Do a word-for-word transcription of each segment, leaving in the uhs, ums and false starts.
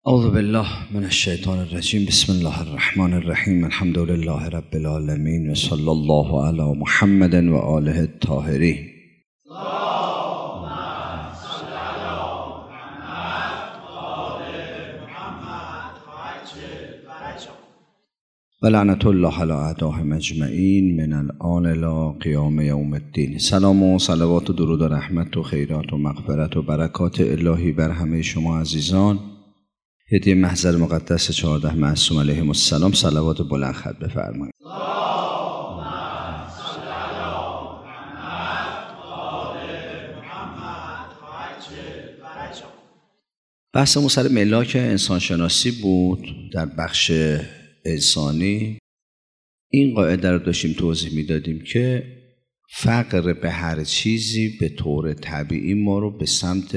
اعوذ بالله من الشیطان الرجیم. بسم الله الرحمن الرحیم. الحمد لله رب العالمین و صلی الله علی محمد و آله الطاهرین. و لعنت الله علی اعدائهم اجمعین من الآن الی قیام یوم الدین. سلام و صلوات و درود و رحمت و خیرات و مغفرت و برکات الهی بر همه شما عزیزان. هدیه محضر مقدس چهارده معصوم علیهم السلام صلوات بلند خط بفرمایید. بحثمون سر ملاک انسانشناسی بود. در بخش انسانی این قاعده رو داشتیم توضیح میدادیم که فقر به هر چیزی به طور طبیعی ما رو به سمت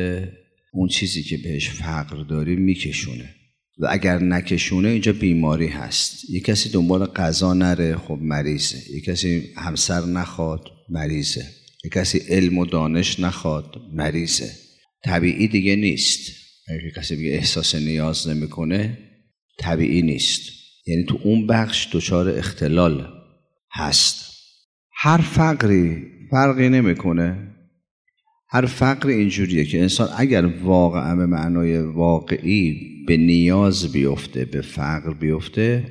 اون چیزی که بهش فقر داریم میکشونه و اگر نکشونه اینجا بیماری هست. یک کسی دنبال غذا نره، خب مریضه. یک کسی همسر نخواد، مریضه. یک کسی علم و دانش نخواد، مریضه. طبیعی دیگه نیست. اگر کسی بگه احساس نیاز نمیکنه، طبیعی نیست. یعنی تو اون بخش دچار اختلال هست. هر فقری فرقی نمیکنه. هر فقر اینجوریه که انسان اگر واقعا به معنای واقعی به نیاز بیفته، به فقر بیفته،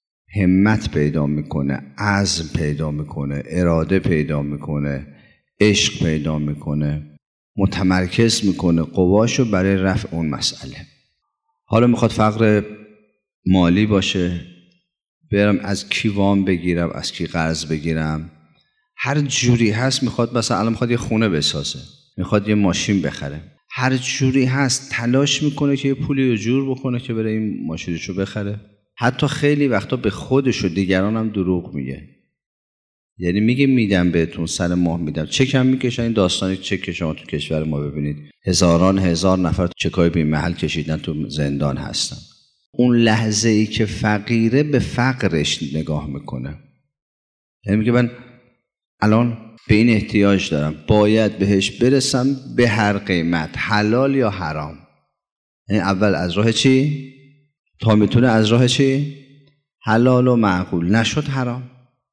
همت پیدا میکنه، عزم پیدا میکنه، اراده پیدا میکنه، عشق پیدا میکنه، متمرکز میکنه قواشو برای رفع اون مسئله. حالا میخواد فقر مالی باشه، برم از کی وام بگیرم، از کی قرض بگیرم، هر جوری هست. میخواد مثلا الان میخواد یه خونه بسازه، میخواد یه ماشین بخره، هر جوری هست تلاش میکنه که یه پولی رو جور بکنه که بره این ماشینشو بخره. حتی خیلی وقتا به خودش و دیگران هم دروغ میگه. یعنی میگه میدم بهتون، سر ماه میدم، چکم میکشن. این داستانی چک شما تو کشور ما ببینید، هزاران هزار نفر چکای بی محل کشیدن، تو زندان هستن. اون لحظه ای که فقیره به فقرش نگاه میکنه، یعنی میگه من الان به این احتیاج دارم، باید بهش برسم به هر قیمت، حلال یا حرام. یعنی اول از راه چی؟ تا میتونه از راه چی؟ حلال و معقول. نشد حرام.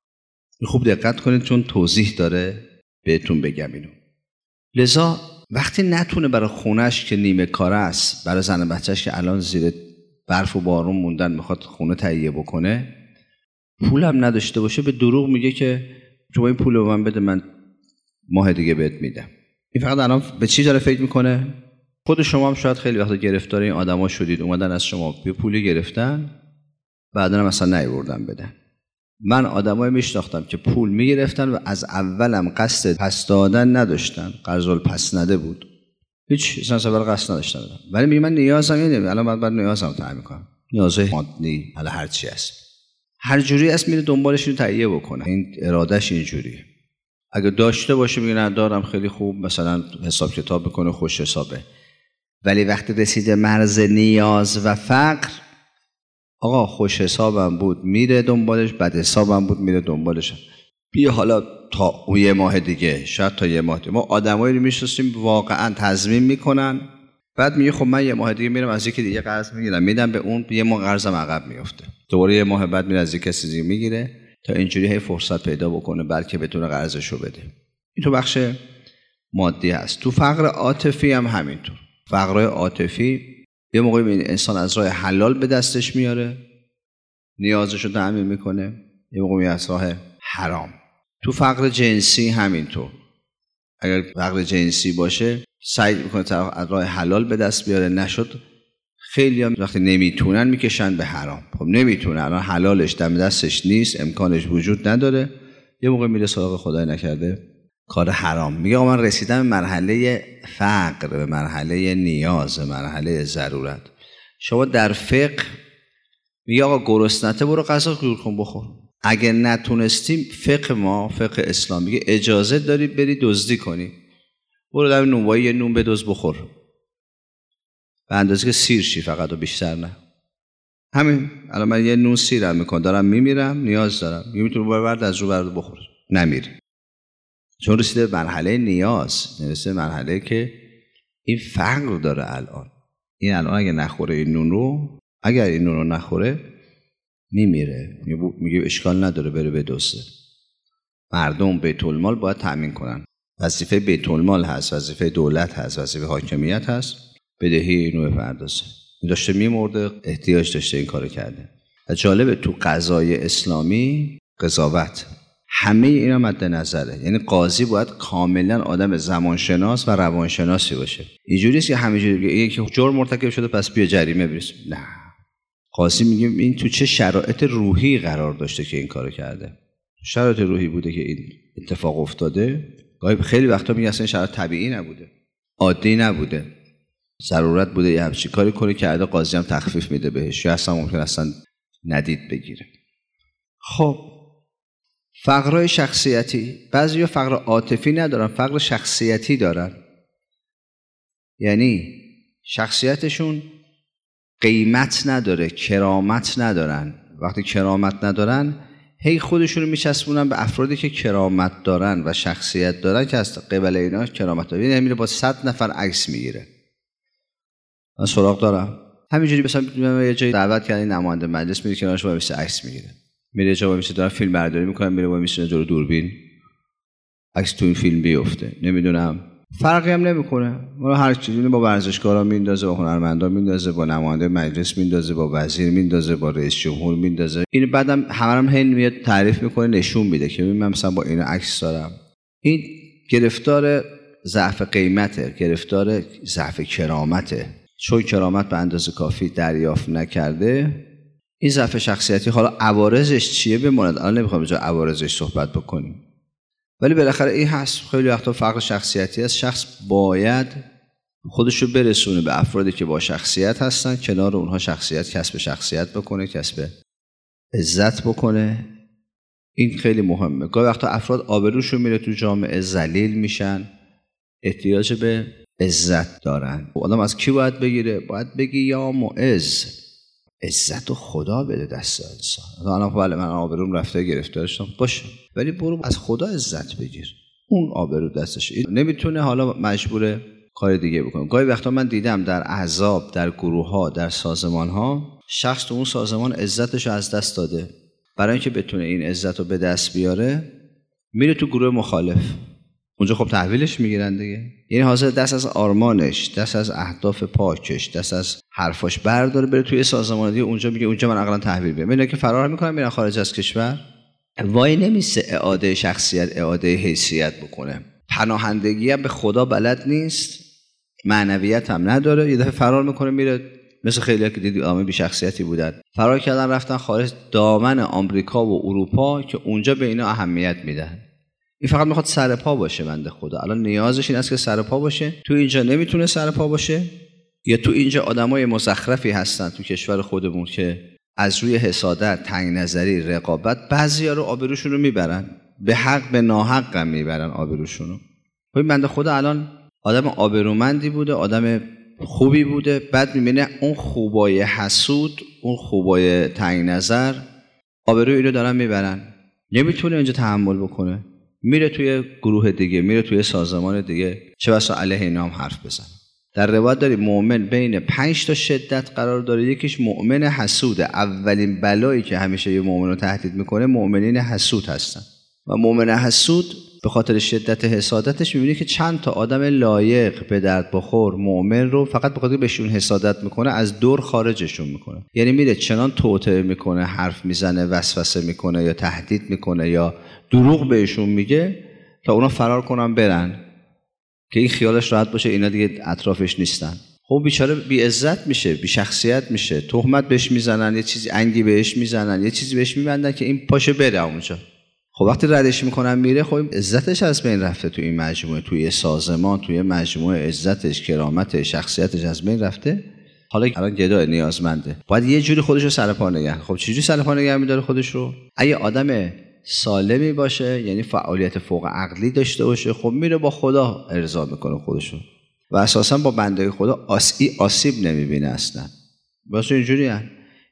خوب دقت کنید چون توضیح داره، بهتون بگم اینو. لذا وقتی نتونه برای خونش که نیمه کاره است، برای زن بچهش که الان زیر برف و بارون موندن میخواد خونه تهیه بکنه، پولم نداشته باشه، به دروغ میگه که شما این پول رو من بده، من ماه دیگه بهت میدم. این فقط الان به چی داره فکر میکنه؟ خود شما هم شاید خیلی وقتا گرفتار این آدما شدید، اومدن از شما یه پولی گرفتن، بعدا هم اصلا نیاوردن بدن. من آدمایی میشناختم که پول میگرفتن و از اولم قصد پس دادن نداشتن، قرض الپس نده بود، هیچ اصلا سبب قصد نداشتن، ولی میگه من نیازم اینه، الان بعد بعد نیازم تعیین میکنم، نیازهای مادی، حالا هر چی هست، هر جوری است میره دنبالش رو تهیه بکنه. این ارادهش اینجوریه. اگه داشته باشه میگه نه دارم، خیلی خوب، مثلا حساب کتاب بکنه، خوش حسابه. ولی وقتی رسیده مرز نیاز و فقر، آقا خوش حسابم بود میره دنبالش، بد حسابم بود میره دنبالش. بیا حالا تا یه ماه دیگه، شاید تا یه ماه دیگه. ما آدمایی رو میشناسیم واقعا تضمین میکنن، بعد میگه خب من یه ماه دیگه میرم از یکی دیگه قرض میگیرم میدم به اون، یه ماه قرضم عقب میفته، دوباره یه ماه بعد میره از یک کسی دیگه میگیره تا اینجوری هی فرصت پیدا بکنه بلکه بتونه قرضشو بده. این تو بخش مادی هست. تو فقر عاطفی هم همینطور. فقر عاطفی یه موقعی این انسان از راه حلال به دستش میاره، نیازشو تأمین میکنه، یه موقعی از راه حرام. تو فقر جنسی همینطور. اگر فقر جنسی باشه سعی میکنه از راه حلال به دست بیاره، نشد خیلی هم وقتی نمیتونن میکشن به حرام. خب نمیتونه، الان حلالش دم دستش نیست، امکانش وجود نداره، یه موقع میره سراغ خدای نکرده کار حرام. میگه من رسیدم به مرحله فقر، به مرحله نیاز، به مرحله ضرورت. شما در فقه میگه آقا گرسنته برو غذا جور کن بخور. اگه نتونستیم، فقه ما، فقه اسلام میگه اجازه داری بری دزدی کنی، برو در نونوایی یه نون بدزد بخور، به اندازه که سیر شی فقط و بیشتر نه. همین الان من یه نون سیرم میکنم، دارم میمیرم، نیاز دارم، میگه میتونی برد از رو برد بخور، نمیری. چون رسیده به مرحله نیاز، رسیده به مرحله که این فقر داره الان. این الان اگه نخوره این نون رو، اگر این نون رو نخوره میمیره. میگه اشکال نداره بره بدزده. مردم بیت المال باید تأمین کنن. وظیفه بیت المال هست، وظیفه دولت هست، وظیفه حاکمیت هست بدهی اینو بپردازه. این داشته میمرده، احتیاج داشته این کارو کرده. و جالبه تو قضای اسلامی قضاوت همه اینا مد نظره. یعنی قاضی باید کاملا آدم زمانشناس و روانشناسی باشه. اینجوری نیست که همینجوری بگه یکی جرم مرتکب شده پس بیا جریمه برسون. نه، قاضی میگه این تو چه شرایط روحی قرار داشته که این کارو کرده. شرایط روحی بوده که این اتفاق افتاده. گاهی خیلی وقتا میگه اصلا این شرایط طبیعی نبوده، عادی نبوده، ضرورت بوده یه همچین کاری کنه که عده قاضی هم تخفیف میده بهش، یا اصلا ممکن اصلا ندید بگیره. خب فقرهای شخصیتی، بعضیا فقر عاطفی ندارن، فقر شخصیتی دارن. یعنی شخصیتشون قیمت نداره، کرامت ندارن. وقتی کرامت ندارن هی خودشونو میچسبونن به افرادی که کرامت دارن و شخصیت دارن که از قبل اینا کرامت دارن. یعنی میره با صد نفر عکس میگیره. من سراغ دارم همینجوری مثلا یه جایی دعوت کردن نماینده مجلس، میره کنارش با میشه عکس میگیره. میره جا با میشه دارن فیلم برداری میکنن، میره با میشه جلو دوربین عکس تو این فیلم بیفته. نمیدونم فرقی هم نمیکنه. ما هر چیزی با ورزشکارا میندازه، با هنرمندا میندازه، با نماینده مجلس میندازه، با وزیر میندازه، با رئیس جمهور میندازه. این بعدم همه هم هی میاد تعریف میکنه، نشون میده که من مثلا با اینا عکس دارم. این گرفتار ضعف قیمته، گرفتار ضعف کرامته. چون کرامت به اندازه کافی دریافت نکرده، این ضعف شخصیتی حالا عوارضش چیه بماند. الان نمیخوام اینجا عوارضش صحبت بکنیم، ولی بالاخره این هست. خیلی وقتا فقر شخصیتی هست. شخص باید خودشو برسونه به افرادی که با شخصیت هستن، کنار اونها شخصیت کسب شخصیت بکنه، کسب عزت بکنه. این خیلی مهمه. گاهی وقتا افراد آبروشون میره تو جامعه، ذلیل میشن، احتیاج به عزت دارن. آدم از کی باید بگیره؟ باید بگی یا معز، عزت و خدا بده دست انسان. الان بله من آبروم رفته گرفتارشم باشه، ولی برو از خدا عزت بگیر. اون آبرو دستش نمیتونه، حالا مجبوره کار دیگه بکنه. گاهی وقتا من دیدم در احزاب، در گروه ها، در سازمان ها، شخص تو اون سازمان عزتش از دست داده. برای اینکه بتونه این عزت رو به دست بیاره میره تو گروه مخالف. اونجا خب تحویلش میگیرن دیگه. یعنی حاضر دست از آرمانش، دست از اهداف پاکش، دست از حرفاش برداره بره توی سازمان دیگه. اونجا میگه اونجا من عقلا تحویل بدم. اینا که فرار میکنن میرن خارج از کشور. وای نمیسه اعاده شخصیت، اعاده حیثیت بکنه. پناهندگی هم به خدا بلد نیست، معنویت هم نداره. یه دفعه فرار میکنه میره، مثل خیلی‌ها که دیدی آدم بی شخصیتی بودن فرار کردن رفتن خارج دامن آمریکا و اروپا که اونجا به اینا اهمیت میدن. این فقط میخواد سر پا باشه. بنده خدا الان نیازش این است که سر پا باشه. تو اینجا نمیتونه سر پا باشه، یا تو اینجا آدمای مزخرفی هستن تو کشور خودمون که از روی حسادت، تنگ نظری، رقابت بعضیا رو آبروشون رو میبرن، به حق به ناحق هم میبرن آبروشون رو. ببین بنده خدا الان آدم آبرومندی بوده، آدم خوبی بوده، بعد میبینه اون خوبای حسود، اون خوبای تنگ نظر آبروی اینو دارن میبرن. نمیتونه اینجا تحمل بکنه، میره توی گروه دیگه، میره توی سازمان دیگه، چه بسا علیه اینا هم حرف بزنه. در روایت داریم مؤمن بین پنج تا شدت قرار داره. یکیش مؤمن حسوده. اولین بلایی که همیشه یه مؤمن رو تهدید میکنه مؤمنین حسود هستن. و مؤمن حسود به خاطر شدت حسادتش میبینی که چند تا آدم لایق به درد بخور مؤمن رو فقط به خاطر بهشون حسادت میکنه از دور خارجشون میکنه. یعنی میره چنان توطئه میکنه، حرف میزنه، وسوسه میکنه یا تهدید میکنه یا دروغ بهشون میگه تا اونا فرار کنن برن، که این خیالش راحت باشه اینا دیگه اطرافش نیستن. خب بیچاره بی عزت میشه، بی شخصیت میشه، تهمت بهش میزنن، یه چیزی انگی بهش میزنن، یه چیزی بهش میبندن که این پاشه بره اونجا. خب وقتی ردش میکنن میره، خب عزتش از بین رفته تو این مجموعه، توی سازمان، توی مجموعه عزتش، کرامت، شخصیتش از بین رفته. حالا الان گدای نیازمنده، باید یه جوری خودش رو سر پا نگه. خب چجوری سر پا نگه میداره خودش رو؟ اگه آدم سالمی باشه، یعنی فعالیت فوق عقلی داشته باشه، خب میره با خدا ارضا میکنه خودشو و اساسا با بنده خدا آسی آسیب نمیبینه اصلا. واسه اینجوری ان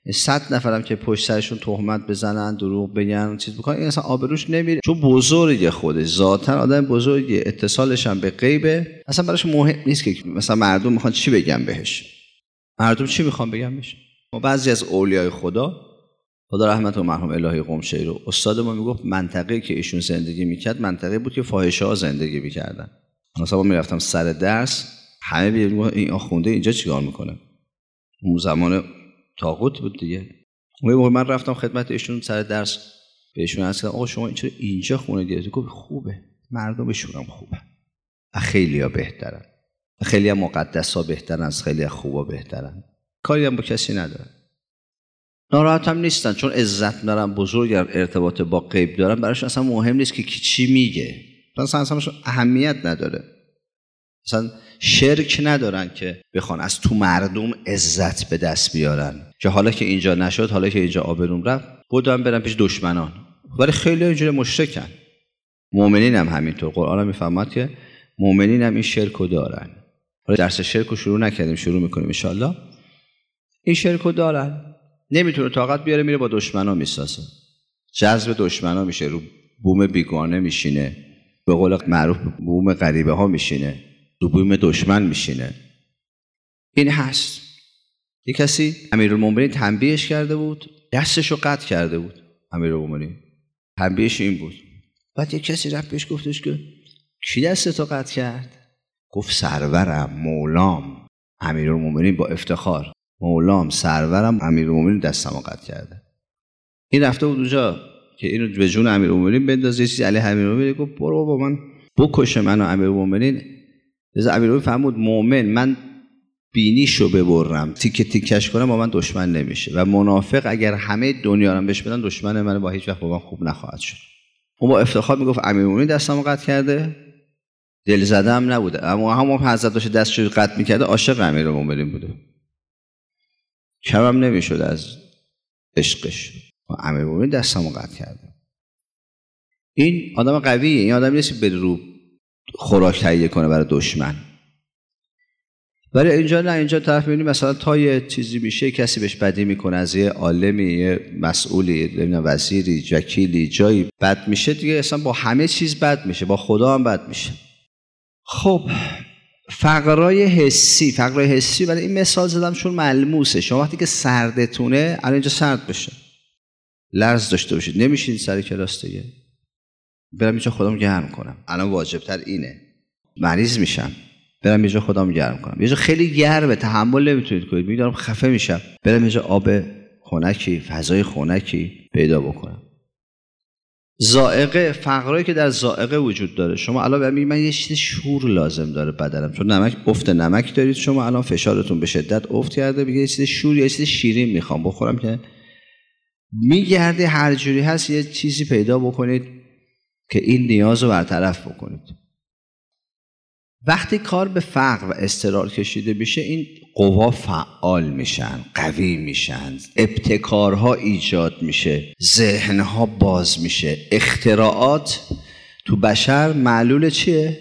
صد نفرم که پشت سرشون تهمت بزنن، دروغ بگن، چیز بکنن، این اصلا آبروش نمیره، چون بزرگه خودش، ذاتاً آدم بزرگه، اتصالش هم به غیبه، اصلا براش مهم نیست که مثلا مردم میخوان چی بگن بهش. مردم چی میخوام بگم بشه؟ ما بعضی از اولیای خدا خدا رحمت و مرحوم الهی قمشهری رو استاد ما میگفت منطقه‌ای که ایشون زندگی میکرد منطقه بود که فاحشه‌ها زندگی میکردن. مثلا ما میرفتم سر درس، همه میگفتن این آخونده اینجا چیکار میکنه؟ اون زمان طاغوت بود دیگه. اون موقع من رفتم خدمت ایشون سر درس، بهشون عرض کردم آقا شما این چرا اینجا خونه گرفتی؟ گفت خوبه، مردمشون هم خوبه، خیلی‌ها بهترن، خیلی‌ها مقدس‌ها بهترن از خیلی‌ها خوبا بهترن، کاری هم با کسی ندارن، ناراحت هم نیستن چون عزت دارن، بزرگ ارتباط با غیب دارن، براش اصلا مهم نیست که کی چی میگه، اصلا اصلا اهمیت نداره، اصلا شرک ندارن که بخوان از تو مردم عزت به دست بیارن که حالا که اینجا نشد، حالا که اینجا آبروم رفت بودن برن پیش دشمنان. ولی خیلی اینجوری مشرکن. مؤمنین هم همینطور، قرآن هم میفهمد که مؤمنین هم این شرکو دارن. حالا درس شرکو شروع نکردیم، شروع میکنیم ان شاءالله. این شرکو دارن، نمیتونه طاقت بیاره، میره با دشمنا میسازه، جذب دشمنا میشه، رو بوم بیگانه میشینه، به قول معروف بوم غریبه ها میشینه، رو بوم دشمن میشینه. این هست. یک کسی امیرالمومنین تنبیهش کرده بود، دستشو قطع کرده بود. امیرالمومنین تنبیهش این بود. بعد یک کسی رفت بهش گفتش که کی دستتو قطع کرد؟ گفت سرورم، مولام. امیرالمومنین با افتخار، مولام، سرورم، امیرالمومنین دستمو قطع کرده. این رفته بود اونجا که اینو به جون امیرالمومنین بندازه، چیزی علیه امیرالمومنین گفت برو بابا من بکش منو. امیرالمومنین لذا امیرالمومنین فرمود مؤمن من بینیشو ببرم تیکه تیکش کنم با من دشمن نمیشه و منافق اگر همه دنیا رو بهش بدن دشمن من با هیچ وقت با من خوب نخواهد شد. اون با افتخار میگفت امیرالمومنین دستمو قطع کرده، دل زده هم نبوده، اما همون حضرت داشت دستشو قطع میکرده عاشق امیرالمومنین بوده، کم هم نمیشد از عشقش. امیرالمومنین دستمو قطع کرده. این آدم قویه، این آدم نیست بره رو خوراک تهیه کنه برای دشمن. ولی اینجا نه، اینجا طرف میبینی مثلا تا یه چیزی میشه کسی بهش بدی میکنه، از یه عالمی، یه مسئولی، وزیری، وکیلی جایی بد میشه دیگه، اصلا با همه چیز بد میشه، با خدا هم بد میشه. خب فقرای حسی، فقرای حسی برای این مثال زدم چون ملموسه. شما وقتی که سردتونه الان اینجا سرد بشه، لرز داشته باشید، نمیشین سر کلاس دیگه، برم اینجا خودم گرم کنم، الان واجبتر اینه، مریض میشم برم اینجا خودم گرم کنم، یه جا خیلی گرمه تحمل نمیتونید کنید، میدارم خفه میشم، برم اینجا آب خنکی، فضای خنکی پیدا بکنم. ذائقه، فقرایی که در ذائقه وجود داره. شما الان ببینید من یه چیز شور لازم داره بدنم، چون نمک، افت نمک دارید شما الان، فشارتون به شدت افت کرده، میگه یه چیز شور، یه چیز شیرین میخوام بخورم، که میگرده هر جوری هست یه چیزی پیدا بکنید که این نیاز رو برطرف بکنید. وقتی کار به فقر و اضطرار کشیده بشه این قوا فعال میشن، قوی میشن، ابتکارها ایجاد میشه، ذهنها باز میشه، اختراعات تو بشر معلول چیه؟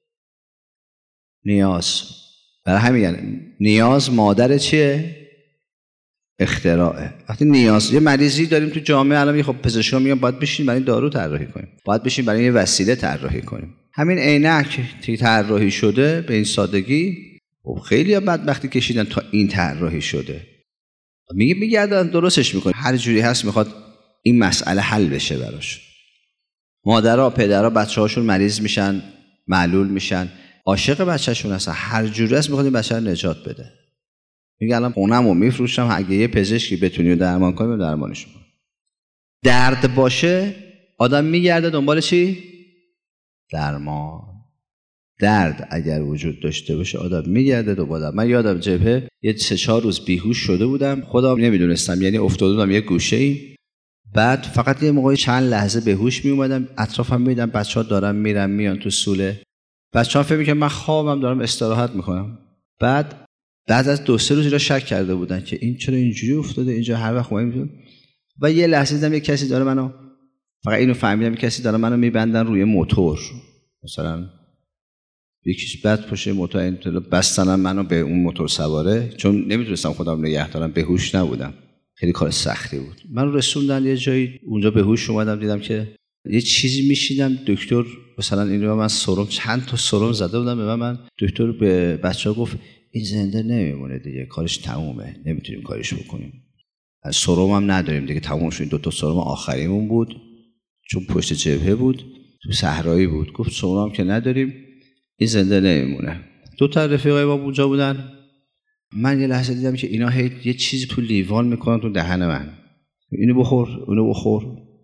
نیاز. برای همین یعنی نیاز مادر چیه؟ اختراعه. وقتی نیاز، یه مریضی داریم تو جامعه الان، خب پزشکا میگن باید بشین برای دارو طراحی کنیم، باید بشین برای یه وسیله طراحی کنیم. همین عینک که طراحی شده به این سادگی، خب خیلی ها بدبختی کشیدن تا این طراحی شده. میگه میگردن درستش میکنه، هر جوری هست میخواد این مسئله حل بشه براش. مادرها، پدرها بچه‌هاشون مریض میشن، معلول میشن، عاشق بچه‌شون هستن، هر جوری هست میخواد این بچه رو نجات بده. میگه الان خونمو میفروشم، اگه یه پزشکی بتونی درمان کنی درمانش کن. درد باشه آدم میگرده دنبال چی؟ درمان. درد اگر وجود داشته باشه آدم میگرده دنبال. من یادم جبهه یه سه چهار روز بیهوش شده بودم، خودم نمیدونستم، یعنی افتاده بودم یه گوشه‌ای، بعد فقط یه موقعی چند لحظه به هوش می اومدم، اطرافم میدیدم بچه‌ها دارن میرن میان تو سوله، بچه‌ها فکر می‌کردن من خوابم دارم استراحت میکنم. بعد بعد از دو سه روز اینا شک کرده بودن که این چرا اینجوری افتاده اینجا هر وقت میاد، و یه لحظه دیدم یه کسی داره منو، فقط اینو فهمیدم یه کسی داره منو میبندن روی موتور، مثلا یکیش بعد پشت موتور این بستنم منو به اون موتور سواره، چون نمیتونستم خودم نگه دارم، به هوش نبودم، خیلی کار سختی بود. من رسوندن یه جایی، اونجا به هوش اومدم دیدم که یه چیزی میشیدم، دکتر مثلا اینو من سرم چند تا سرم زده بودم به من، من دکتر به بچه‌ها گفت این زنده نمیمونه دیگه، کارش تمومه، نمیتونیم کارش بکنیم. از سرم هم نداریم دیگه، تموم شد. این دو تا سرم آخریمون بود چون پشت جبهه بود، تو صحرایی بود. گفت سرم که نداریم، این زنده نمیمونه. دو تا رفیقای ما اونجا بودن. من یه لحظه دیدم که اینا هی یه چیزی تو لیوان میکنن تو دهن من، اینو بخور اونو بخور.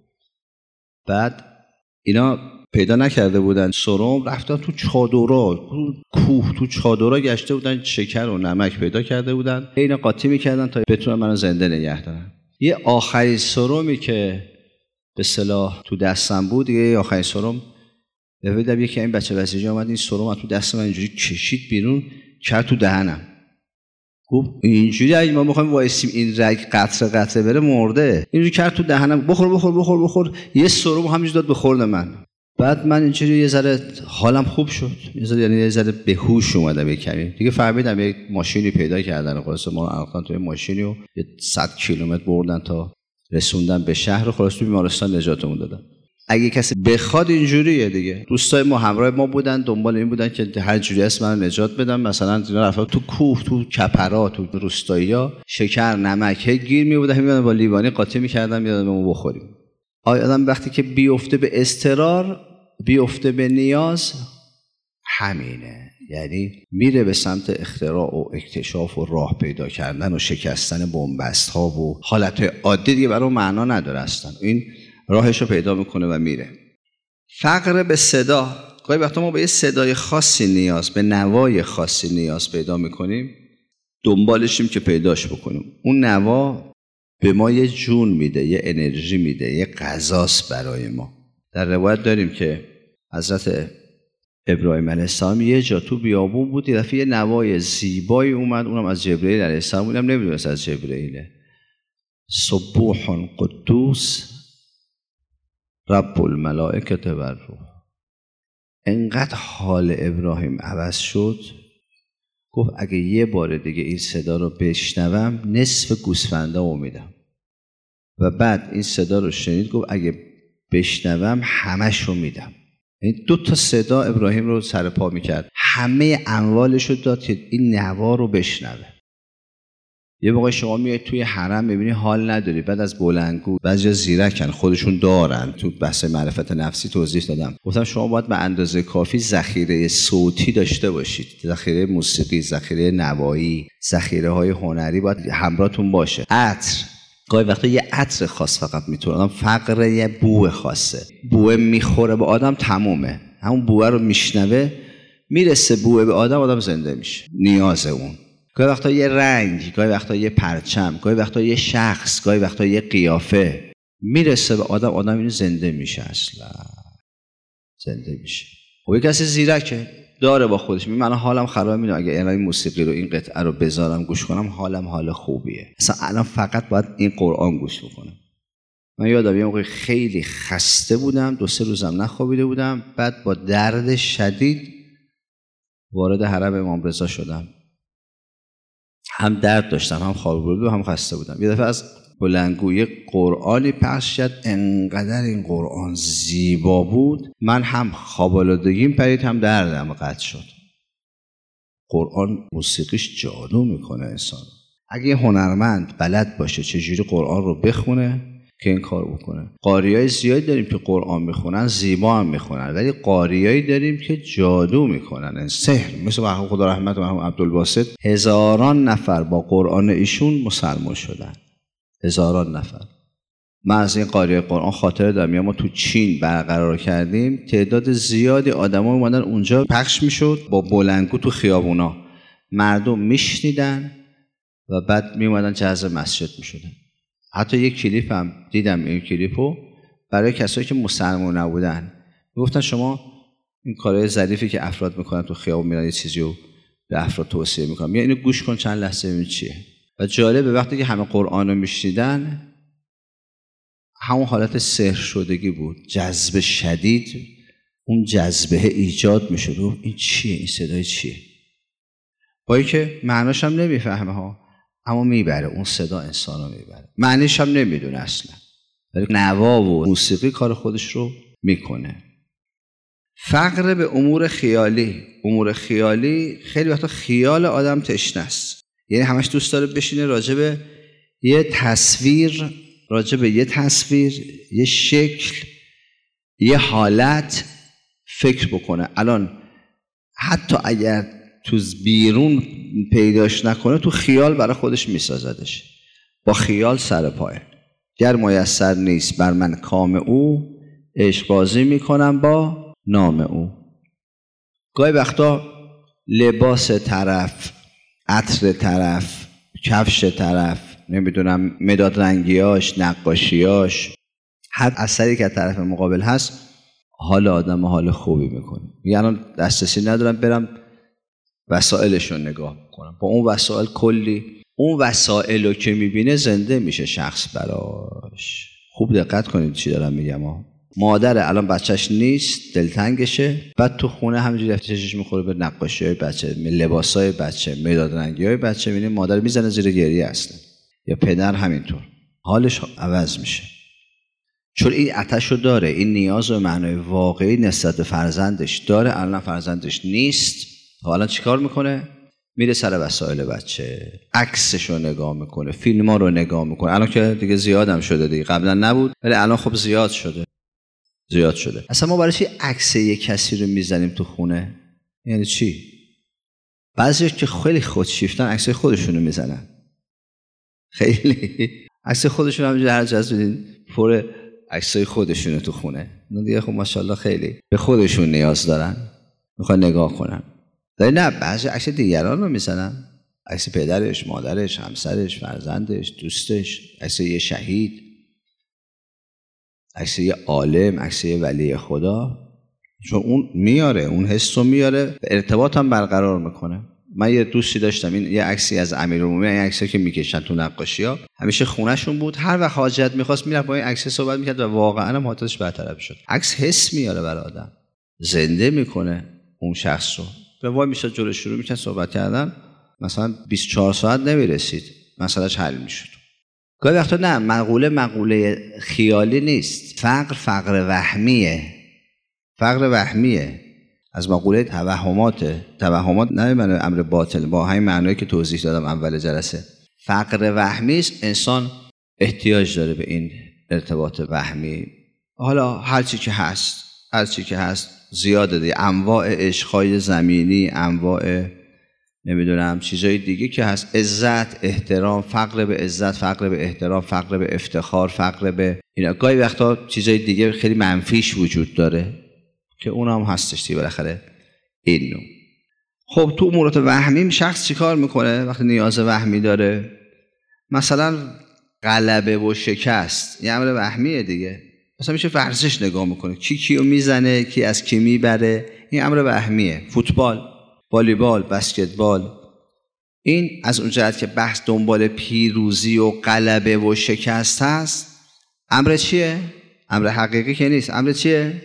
بعد اینا پیدا نکرده بودن سرم، رفتن تو چادرها، کوه تو چادرها گشته بودن، شکر و نمک پیدا کرده بودن، اینا قاطی میکردن تا بتونن منو زنده نگه دارن. یه آخرین سرمی که به اصطلاح تو دستم بود دیگه، یه آخرین سرم، دیدم یکی این بچه بسیجی اومد این سرم تو دست من اینجوری کشید بیرون، کرد تو دهنم. گفت اینجوری اگه ما بخوایم وایسیم این رگ قطره قطره بره مرده، اینجوری کرد تو دهنم، بخور بخور بخور بخور. یه سرم همینجوری داد بخورد من. بعد من اینجوری یه ذره حالم خوب شد، یه ذره یعنی یه ذره به هوش اومدم یه کمی دیگه. فهمیدم یه ماشینی پیدا کردن، خلاص ما الان توی ماشینی و یه صد کیلومتر بردن تا رسوندن به شهر، خلاص تو بیمارستان نجاتمون دادن. اگه کسی بخواد اینجوریه دیگه. دوستای ما همراه ما بودن، دنبال این بودن که هر جوری است منو نجات بدن. مثلا اینا رفتن تو کوه، تو کپرا، تو روستایی‌ها، شکر نمک گیر می‌بودن، می‌بودن با لیوانی قاطی می‌کردن می‌دادن ما بخوریم. آدم وقتی که بیفته به اضطرار، بیفته به نیاز، همینه. یعنی میره به سمت اختراع و اکتشاف و راه پیدا کردن و شکستن بن‌بست‌ها و حالت‌های عادی دیگه برای معنا نداره اصلا. این راهش رو پیدا میکنه و میره. فقر به صدا، گاهی وقتا ما به یه صدای خاصی نیاز، به نوای خاصی نیاز پیدا میکنیم، دنبالشیم که پیداش بکنیم. اون نوا به ما یه جون میده، یه انرژی میده، یه غذاست برای ما. در روایت داریم که حضرت ابراهیم علیه السلام یه جا تو بیابون بود، یه دفعه یه نوای زیبایی اومد، اونم از جبرئیل علیه السلام، اونم نمیدونست از جبرئیله. سبوح قدوس رب الملائکه و الروح. انقدر حال ابراهیم عوض شد، گفت اگه یه بار دیگه این صدا رو بشنوم نصف گوسفندا رو میدم. و بعد این صدا رو شنید، گفت اگه بشنوم همش رو میدم. این دو تا صدا ابراهیم رو سر پا میکرد، همه اموالش رو داد که این نوا رو بشنوه. یه موقع شما میای توی حرم میبینی حال نداری، بعد از بلندگو، بعضیا زیرکن خودشون دارن. تو بحث معرفت نفسی توضیح دادم، گفتم شما باید به اندازه کافی ذخیره صوتی داشته باشید، ذخیره موسیقی، ذخیره نوایی، ذخیره های هنری باید همراهتون باشه. عطر، گاهی وقتا یه عطر خاص فقط میتونه آدم، فقر یه بو خاصه، بو میخوره به آدم تمومه، همون بو رو میشنوه، میرسه بو به آدم، آدم زنده میشه. نیاز اون. گاهی وقتا یه رنگ، گاهی وقتا یه پرچم، گاهی وقتا یه شخص، گاهی وقتا یه قیافه میرسه به آدم، آدم اینو زنده میشه، اصلا زنده میشه. خب کسی زیرکه داره با خودش، می من حالم خراب میشه اگه این موسیقی رو، این قطعه رو بذارم گوش کنم، حالم حال خوبیه. اصلا الان فقط باید این قرآن گوش بکنم. من یادم یه موقع خیلی خسته بودم، دو سه روزم نخوابیده بودم، بعد با درد شدید وارد حرم امام رضا شدم. هم درد داشتم، هم خواب بودم، هم خسته بودم. یه دفعه از بلندگوی قرآنی پخش شد، انقدر این قرآن زیبا بود، من هم خوابالودگیم پرید، هم دردم قطع شد. قرآن موسیقیش جادو میکنه انسان. اگه یه هنرمند بلد باشه چجوری قرآن رو بخونه که این کار بکنه. قاریای زیادی داریم که قرآن میخونن، زیبا هم میخونن، ولی قاریایی داریم که جادو میکنن، سحر. مثل مرحوم خدا رحمت مرحوم عبدالباسط، هزاران نفر با قرآن ایشون مسلمان شدن، هزاران نفر. من از این قاریای قرآن خاطره دارم، ما تو چین برقرار کردیم، تعداد زیادی آدما اومدن اونجا، پخش میشد با بلندگو تو خیابونا، مردم میشنیدن و بعد میومدن جذب مسجد میشدن. حتی یک کلیپ هم دیدم، این کلیپو برای کسایی که مسلمان نبودن گفتن شما این کارهای ظریفی که افراد میکنن تو خیابون، میرن یه چیزی رو به افراد توصیه میکنن، بیا اینو گوش کن چند لحظه ببین چیه. و جالبه وقتی که همه قرآن رو میشنیدن، همون حالت سحر شدگی بود، جذب شدید، اون جذبه ایجاد میشد. این چیه؟ این صدای چیه؟ با اینکه معناش هم نمیفهمه ها، اما میبره، اون صدا انسانو میبره، معنیش هم نمیدونه اصلا، ولی نوا و موسیقی کار خودش رو میکنه. فقر به امور خیالی. امور خیالی خیلی وقتا خیال آدم تشنه است، یعنی همش دوست داره بشینه راجع به یه تصویر، راجع به یه تصویر، یه شکل، یه حالت فکر بکنه. الان حتی اگر تو بیرون پیداش نکنه، تو خیال برای خودش میسازدش، با خیال سر پایه. گر میسر نیست بر من کام او، عشق بازی میکنم با نام او. گاهی وقتا لباس طرف، عطر طرف، کفش طرف، نمیدونم مداد رنگیاش، نقاشیاش، هر اثری که طرف مقابل هست حال آدم حال خوبی میکنه. یعنی دسترسی ندارم برم وسایلشون نگاه کنم، با اون وسایل کلی اون وسایلو که میبینه زنده میشه شخص براش. خوب دقت کنید چی دارم میگم ها. مادر الان بچهش نیست، دلتنگشه، بعد تو خونه همینجوری چشش میخوره به نقاشی‌های بچه، لباسای بچه، مداد رنگی‌های بچه، میبینه مادر میزنه زیر گریه اصلا، یا پدر همینطور، حالش عوض میشه. چون این آتشو داره، این نیاز و معنای واقعی نسبت به فرزندش داره. الان فرزندش نیست، حالا چیکار میکنه؟ میره سر وسایل بچه، عکسشو نگاه میکنه، فیلم‌ها رو نگاه میکنه. الان که دیگه زیادم شده دیگه، قبلا نبود ولی الان خب زیاد شده. زیاد شده. اصلا ما برای چی عکس یک کسی رو میزنیم تو خونه؟ یعنی چی؟ بعضی که خیلی خودشیفتن عکس خودشونو میزنن. خیلی عکس خودشون همینجوری هر جا دیدین پر عکسای خودشونه تو خونه. اون دیگه خب ماشاءالله خیلی به خودشون نیاز دارن، میخوان نگاه کنن. ولی نه، بعضی عکس دیگران رو میزنن، عکس پدرش، مادرش، همسرش، فرزندش، دوستش، عکس یه شهید، عکس یه عالم، عکس یه ولی خدا. چون اون میاره، اون حس رو میاره، ارتباط هم برقرار میکنه. من یه دوستی داشتم، این یه عکسی از امیرالمومنین، این عکسی که میکشن تو نقاشی‌ها، همیشه خونه‌شون بود، هر وقت حاجت می‌خواست میرفت با این عکس صحبت می‌کرد و واقعاً هم حالتش برطرف شد. عکس حس میاره برای آدم، زنده میکنه اون شخص رو. به وای میشه جلوش شروع می‌کنه صحبت کردن، مثلا بیست و چهار ساعت نمیرسید مسئلهش حل میشد. گاهی وقتا نه، مقوله مقوله خیالی نیست، فقر فقر وهمیه. فقر وهمیه از مقوله توهمات. توهمات نه معنی امر باطل، با همین معنایی که توضیح دادم اول جلسه. فقر وهمی است، انسان احتیاج داره به این ارتباط وهمی. حالا هر چی که هست، هر چی که هست زیاده دیگه، انواع عشق‌های زمینی، انواع نمیدونم چیزای دیگه که هست، عزت، احترام، فقر به عزت، فقر به احترام، فقر به افتخار، فقر به اینا. گاهی وقتا چیزای دیگه خیلی منفیش وجود داره که اونم هستش دیگه بالاخره اینو. خب تو امورات وهمی شخص چیکار میکنه وقتی نیاز وهمی داره؟ مثلا غلبه و شکست، یه امر وهمیه دیگه. مثلا میشه ورزش نگاه میکنه، کی کیو میزنه، کی از کی میبره، این امر وهمیه. فوتبال، والیبال، بسکتبال، این از اون جهت که بحث دنبال پیروزی و غلبه و شکست هست، امر چیه؟ امر حقیقی که نیست. امر چیه؟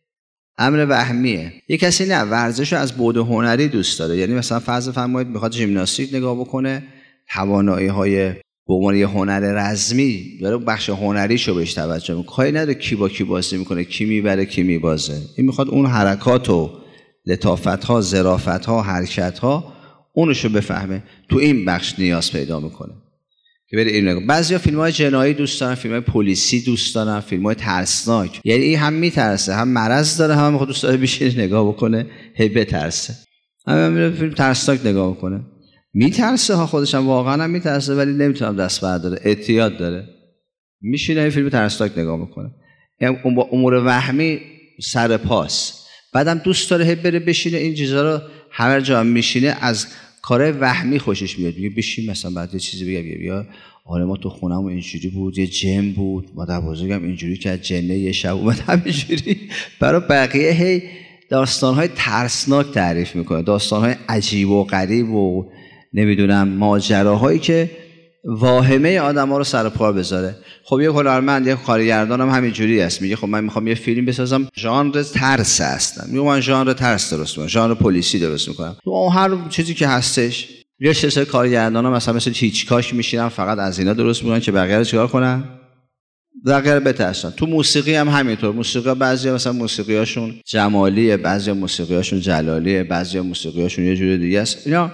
امر وهمیه. یه کسی نه ورزشو از بعد هنری دوست داره، یعنی مثلا فرض فرمایید میخواد ژیمناستیک نگاه بکنه، توانایی‌های به عنوان یه هنر رزمی داره، بخش هنریشو بهش توجه میکنه، کاری نداره کی با کی بازی میکنه، کی میبره کی میبازه. این میخواد اون حرکات و لطافت‌ها، ظرافت‌ها، حرکت‌ها اونشو بفهمه. تو این بخش نیاز پیدا میکنه که بره این نگاه. بعضیا فیلم‌های جنایی دوست دارن، فیلم‌های پلیسی دوست دارن، فیلم‌های ترسناک. یعنی این هم میترسه، هم مرض داره، هم خود دوست داره بشینه نگاه بکنه هی بترسه. هم میره فیلم ترسناک نگاه بکنه، میترسه ها، خودش هم واقعا هم میترسه ولی نمیتونه دست برداره، اعتیاد داره، میشینه این فیلم ترسناک نگاه میکنه. یعنی امور وهمی سر پاس. بعدم دوست داره هی بره بشینه این چیزا رو، هر جا میشینه از کارهای وهمی خوشش میاد. میگه بشین مثلا بعد یه چیزی بگم، بیا حالا ما تو خونمون اینجوری بود، یه جن بود، مادر بزرگم اینجوری که از جنه یه شب اومد همینجوری. برای بقیه هی داستان‌های ترسناک تعریف میکنه، داستان‌های عجیب و غریب و نمیدونم ماجراهایی که واهمه آدم‌ها رو سر پا بذاره. خب یه هنرمند، یه کارگردان هم همینجوری است، میگه خب من میخوام یه فیلم بسازم ژانر ترس هستم، میگم من ژانر ترس درست میکنم، ژانر پلیسی درست میکنم. تو هر چیزی که هستش یه سری کارگردانا مثلا مثل هیچکاک میشینن فقط از اینا درست میکنن که بقیه رو چیکار کنن؟ در غیر بترسن. تو موسیقی هم همینطور. موسیقی بعضی مثلا موسیقیاشون جمالیه، بعضی موسیقیاشون جلالیه، بعضی موسیقیاشون یه جور دیگه است. اینا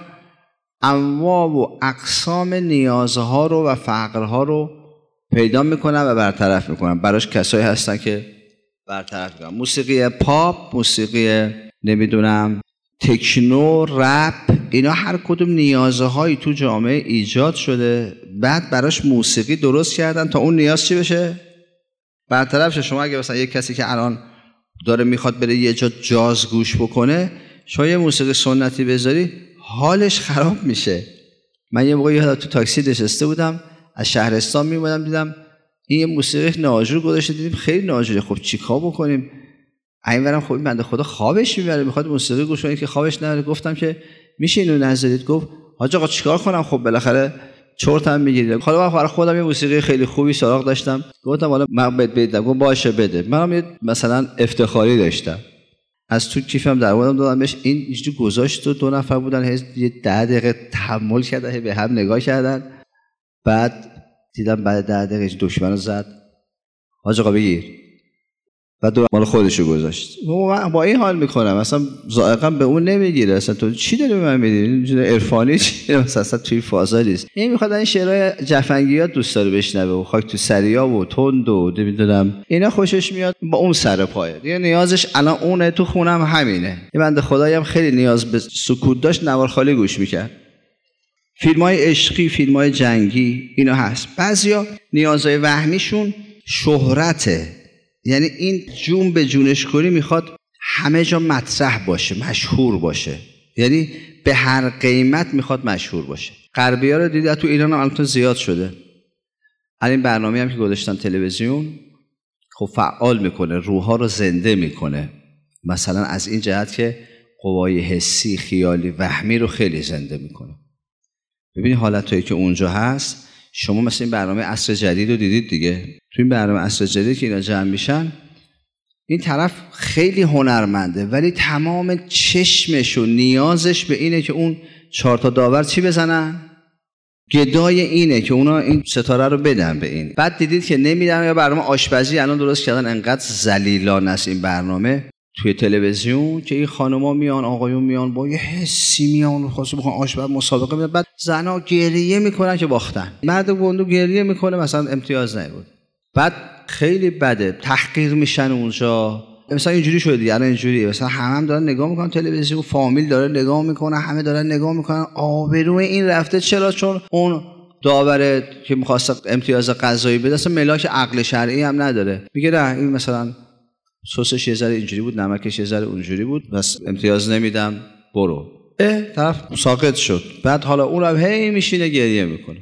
انواع و اقسام نیازها رو و فقرها رو پیدا میکنن و برطرف میکنن. براش کسایی هستن که برطرف میکنن. موسیقی پاپ، موسیقی نمیدونم تکنو، رپ، اینا هر کدوم نیازهایی تو جامعه ایجاد شده، بعد براش موسیقی درست کردن تا اون نیاز چی بشه؟ برطرف شه. شما اگه مثلا یک کسی که الان داره میخواد بره یه جا جاز گوش بکنه، شما یه موسیقی سنتی بذاری حالش خراب میشه. من یه موقع یادم تو تاکسی نشسته بودم، از شهرستان میومدم، دیدم این یه موسیقی ناجور گذاشته، دیدیم خیلی ناجوره. خب چیکار بکنیم؟ اینورم خب این بنده خدا خوابش میبره، میخواد موسیقی گوش کنه که خوابش نره. گفتم که میشه اینو نذارید؟ گفت حاج آقا چیکار کنم؟ خب بالاخره چرتم میگیرید. حالا من برای خودم یه موسیقی خیلی خوبی سراغ داشتم، گفتم حالا من بد بدم. گفت باشه بده. منم یه مثلا افتخاری داشتم، از تو کیفم در آوردم دادم بهش. این اینجوری گذاشت و دو نفر بودن، یه ده دقیقه تحمل کردن، به هم نگاه کردن. بعد دیدم بعد ده دقیقه دشمنو زد، حاج آقا بگیر. بعد دو مال خودشو گذاشت. من با این حال میکنم، اصلا ذائقاً به اون نمیگیره. اصلا تو چی داری به من میدی؟ اینجوری عرفانی چی؟ مثلا اصلا توی فازا نیست. این میخواد این شعرهای جفنگیات دوست داره بشنوه و خاک تو سریا و تند و نمیدونم اینا خوشش میاد، با اون سر پایه دیگه. نیازش الان اونه. تو خونم همینه. یه بنده خدایی هم خیلی نیاز به سکوت داشت، نوار خالی گوش میکرد. فیلم‌های عشقی، فیلم‌های جنگی اینا هست. بعضیا نیازهای وهمیشون شهرته، یعنی این جون به جونش کنی میخواد همه جا مطرح باشه، مشهور باشه، یعنی به هر قیمت میخواد مشهور باشه. غربی‌ها رو دیدید تو ایران هم الان زیاد شده. این برنامه هم که گذاشتن تلویزیون خب فعال میکنه، روح‌ها رو زنده میکنه. مثلا از این جهت که قوای حسی، خیالی، وهمی رو خیلی زنده میکنه. ببینید حالتایی که اونجا هست. شما مثلا این برنامه عصر جدید رو دیدید دیگه. تو این برنامه عصر جدید که اینا جمع میشن، این طرف خیلی هنرمنده ولی تمام چشمش و نیازش به اینه که اون چهار تا داور چی بزنن؟ گدای اینه که اونا این ستاره رو بدن به این. بعد دیدید که نمیدن. یا برنامه آشپزی الان درست کردن، انقدر ذلیلانه است این برنامه توی تلویزیون که این خانوما میان، آقایون میان، با یه حسی میان، خاصه بخوان آشپز مسابقه میدن. بعد زنا گریه میکنن که باختن، مرد گندو گریه میکنه مثلا امتیاز نبود. بعد خیلی بده، تحقیر میشن اونجا. مثلا اینجوری شده دیگه، الان اینجوریه، مثلا همه هم دارن نگاه میکنن تلویزیون، فامیل داره نگاه میکنه، همه دارن نگاه میکنن. آبروی این رفته. چرا؟ چون اون داور که میخواست امتیاز قضایی بده اصلا ملاک عقل شرعی هم نداره. میگه نه این مثلا سسش یه ذره اینجوری بود، نمکش یه ذره اونجوری بود، بس امتیاز نمیدم، برو. اه طرف ساقط شد. بعد حالا اونم هی میشینه گریه میکنه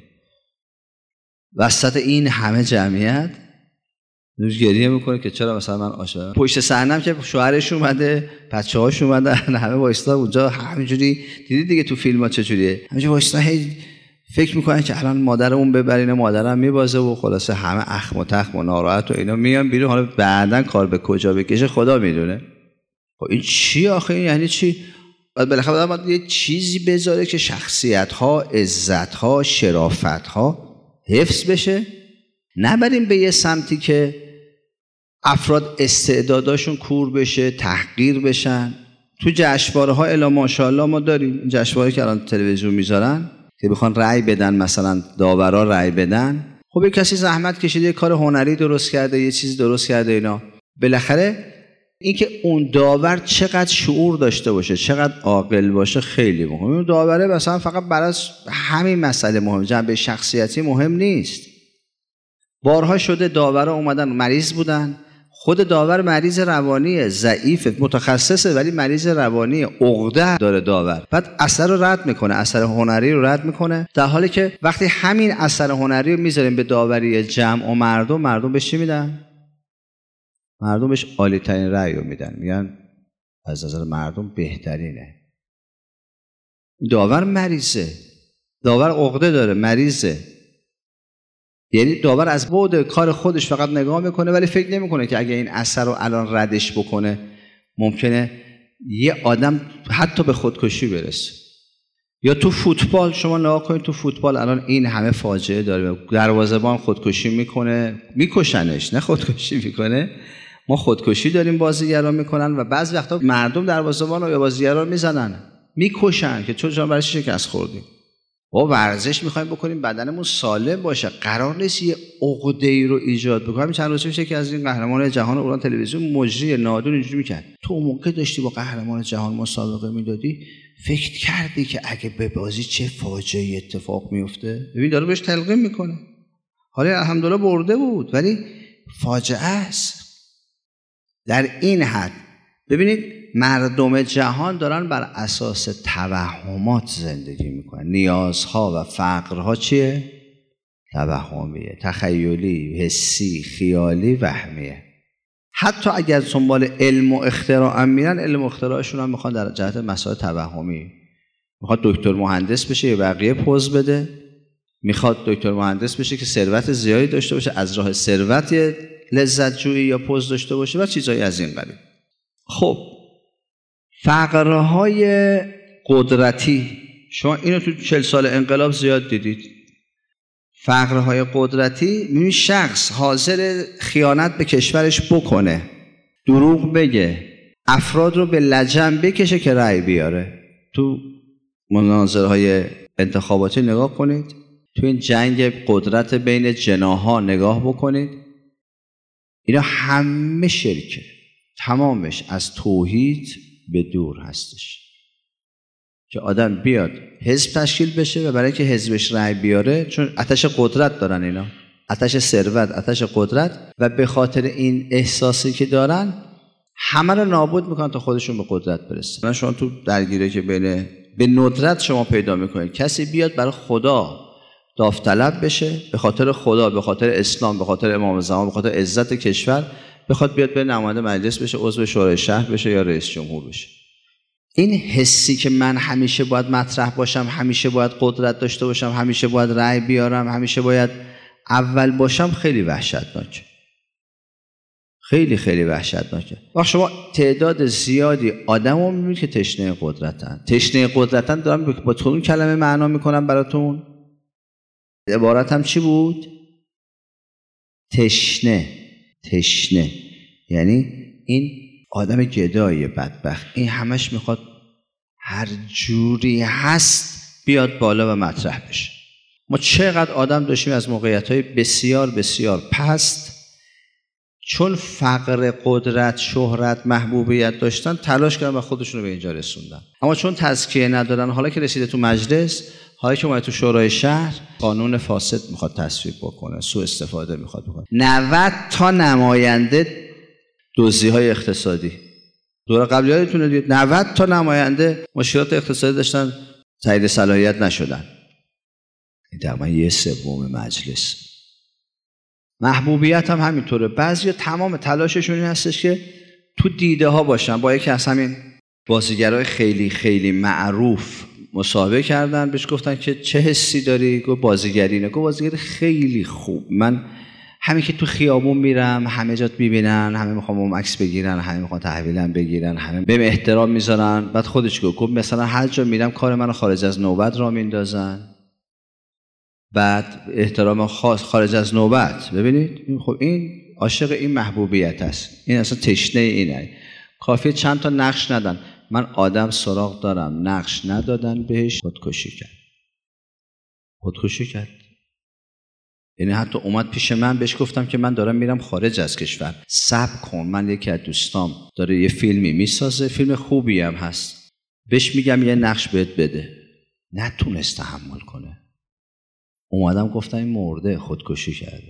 وسط این همه جمعیت، گریه میکنه که چرا مثلا من عاشقم. پشت صحنه‌ام که شوهرش اومده، بچه‌هاش اومدن، همه وایستا اونجا همینجوری. دیدید دیگه تو فیلم‌ها چجوریه، همینجوری وایستا هی فکر میکنن که الان مادرمون ببرینه، مادرم میبازه و خلاصه همه اخم و تخم و ناراحت و اینا میان بیرون. حالا بعدن کار به کجا بکشه خدا میدونه. خب این چی آخه؟ این یعنی چی؟ بعد بالاخره باید یه چیزی بذاره که شخصیت‌ها، عزت‌ها، شرافت‌ها حفظ بشه. نبریم به یه سمتی که افراد استعداداشون کور بشه، تحقیر بشن. تو جشنواره‌ها الا ماشاءالله ما داریم جشنواره که الان تلویزیون میذارن که بخوان رأی بدن، مثلا داورا رأی بدن. خب یه کسی زحمت کشیده، یه کار هنری درست کرده، یه چیز درست کرده، اینا بالاخره اینکه اون داور چقدر شعور داشته باشه، چقدر عاقل باشه خیلی مهمه. اون داوره مثلا فقط برای همین مسئله مهمه، جنبه شخصیتی مهم نیست. بارها شده داورا اومدن مریض بودن، خود داور مریض روانی ضعیف، متخصصه ولی مریض روانی، عقده داره داور. بعد اثر رو رد میکنه، اثر هنری رو رد میکنه، در حالی که وقتی همین اثر هنری رو میذاریم به داوری جمع و مردم، مردم بهش چی میدن؟ مردم بهش عالی ترین رأی رو میدن، میگن از نظر مردم بهترینه. داور مریضه، داور عقده داره، مریضه. یعنی داور از بعد کار خودش فقط نگاه میکنه ولی فکر نمیکنه که اگه این اثر رو الان ردش بکنه ممکنه یه آدم حتی به خودکشی برسه. یا تو فوتبال شما نگاه کنید، تو فوتبال الان این همه فاجعه داره، دروازه‌بان خودکشی میکنه، میکشنش، نه خودکشی میکنه. ما خودکشی داریم، بازیگران میکنن و بعضی وقتا مردم دروازه‌بان رو یا بازیگران میزنن، میکشن که چون جان برای شکست خوردیم. با ورزش میخوایم بکنیم بدنمون سالم باشه، قرار نیست یه عقده‌ای رو ایجاد بکنیم. چند روز پیش که از این قهرمان جهان اوران تلویزیون مجری نادون اینجوری میکرد، تو اون موقع داشتی با قهرمان جهان مسابقه میدادی، فکر کردی که اگه به بازی چه فاجعه‌ای اتفاق میفته؟ ببین داره بهش تلقین میکنه. حالا الحمدلله برده بود ولی فاجعه است. در این حد ببینید مردم جهان دارن بر اساس توهمات زندگی میکنن. نیازها و فقرها چیه؟ توهمیه، تخیلی، حسی، خیالی، وهمیه. حتی اگر دنبال علم و اختراع هم میرن، علم و اختراعشون هم میخوان در جهت مسائل توهمی. میخواد دکتر مهندس بشه یه بقیه پوز بده، میخواد دکتر مهندس بشه که ثروت زیادی داشته باشه، از راه ثروت لذت جویی یا پوز داشته باشه و چیزایی از این قبیل. خب فقرهای قدرتی، شما اینو تو چهل سال انقلاب زیاد دیدید. فقرهای قدرتی، می‌بینی شخص حاضر خیانت به کشورش بکنه، دروغ بگه، افراد رو به لجن بکشه که رأی بیاره. تو مناظرهای انتخاباتی نگاه کنید، تو این جنگ قدرت بین جناح‌ها نگاه بکنید، اینا همه شرکه، تمامش از توحید به دور هستش. که آدم بیاد حزب تشکیل بشه و برای که حزبش رأی بیاره، چون آتش قدرت دارن اینا، آتش ثروت، آتش قدرت، و به خاطر این احساسی که دارن همه رو نابود میکنن تا خودشون به قدرت برسه. من شما تو درگیری که بین به ندرت شما پیدا میکنید کسی بیاد برای خدا داوطلب بشه، به خاطر خدا، به خاطر اسلام، به خاطر امام زمان، به خاطر عزت کشور، بخواد بیاد به نماینده مجلس بشه، عضو شورای شهر بشه یا رئیس جمهور بشه. این حسی که من همیشه باید مطرح باشم، همیشه باید قدرت داشته باشم، همیشه باید رأی بیارم، همیشه باید اول باشم، خیلی وحشتناکه. خیلی خیلی وحشتناکه. وقت شما تعداد زیادی آدم رو میبینید که تشنه قدرتن. تشنه قدرتن دارم با تون کلمه معنا میکنم براتون. عبارت هم چی بود؟ تشنه. تشنه یعنی این آدم گدای بدبخت، این همش میخواد هر جوری هست بیاد بالا و مطرح بشه. ما چقدر آدم داشتیم از موقعیت‌های بسیار بسیار پست، چون فقر قدرت، شهرت، محبوبیت داشتن، تلاش کردن و خودشون رو به اینجا رسوندن. اما چون تزکیه ندارن، حالا که رسیده تو مجلس، حالا که اومده تو شورای شهر، قانون فاسد میخواد تصویب بکنه، سوء استفاده میخواد بکنه. نود تا نماینده دزدی‌های اقتصادی. دوره قبلی یادتونه دید نود تا نماینده مشکلات اقتصادی داشتن، تایید صلاحیت نشدن. این تقریبا یه سوم مجلس. محبوبیت هم همینطوره. بعضیا تمام تلاششون این هستش که تو دیده ها باشن. با یکی از همین بازیگرای خیلی خیلی معروف مصاحبه کردن، بهش گفتن که چه حسی داری؟ گفت بازیگری. نه، گفت بازیگری خیلی خوب. من همین که تو خیابون میرم، همه جات میبینن، همه میخوام اون عکس بگیرن، همه میخوان تحویلم بگیرن، همه بهم احترام میذارن. بعد خودش گفت مثلا هر جا میرم کار منو خارج از نوبت را میندازن، بعد احترام خاص خارج از نوبت. ببینید خب این عاشق این محبوبیت است، این اصلا تشنه اینه. کافیه چند تا نقش ندن، من آدم سراغ دارم، نقش ندادن بهش، خودکشی کرد. خودکشی کرد. یعنی حتی اومد پیش من، بهش گفتم که من دارم میرم خارج از کشور، صبر کن، من یکی از دوستام داره یه فیلمی میسازه، فیلم خوبی هم هست، بهش میگم یه نقش بهت بده. نتونست تحمل کنه. اومدم گفتم این مرده، خودکشی کرده.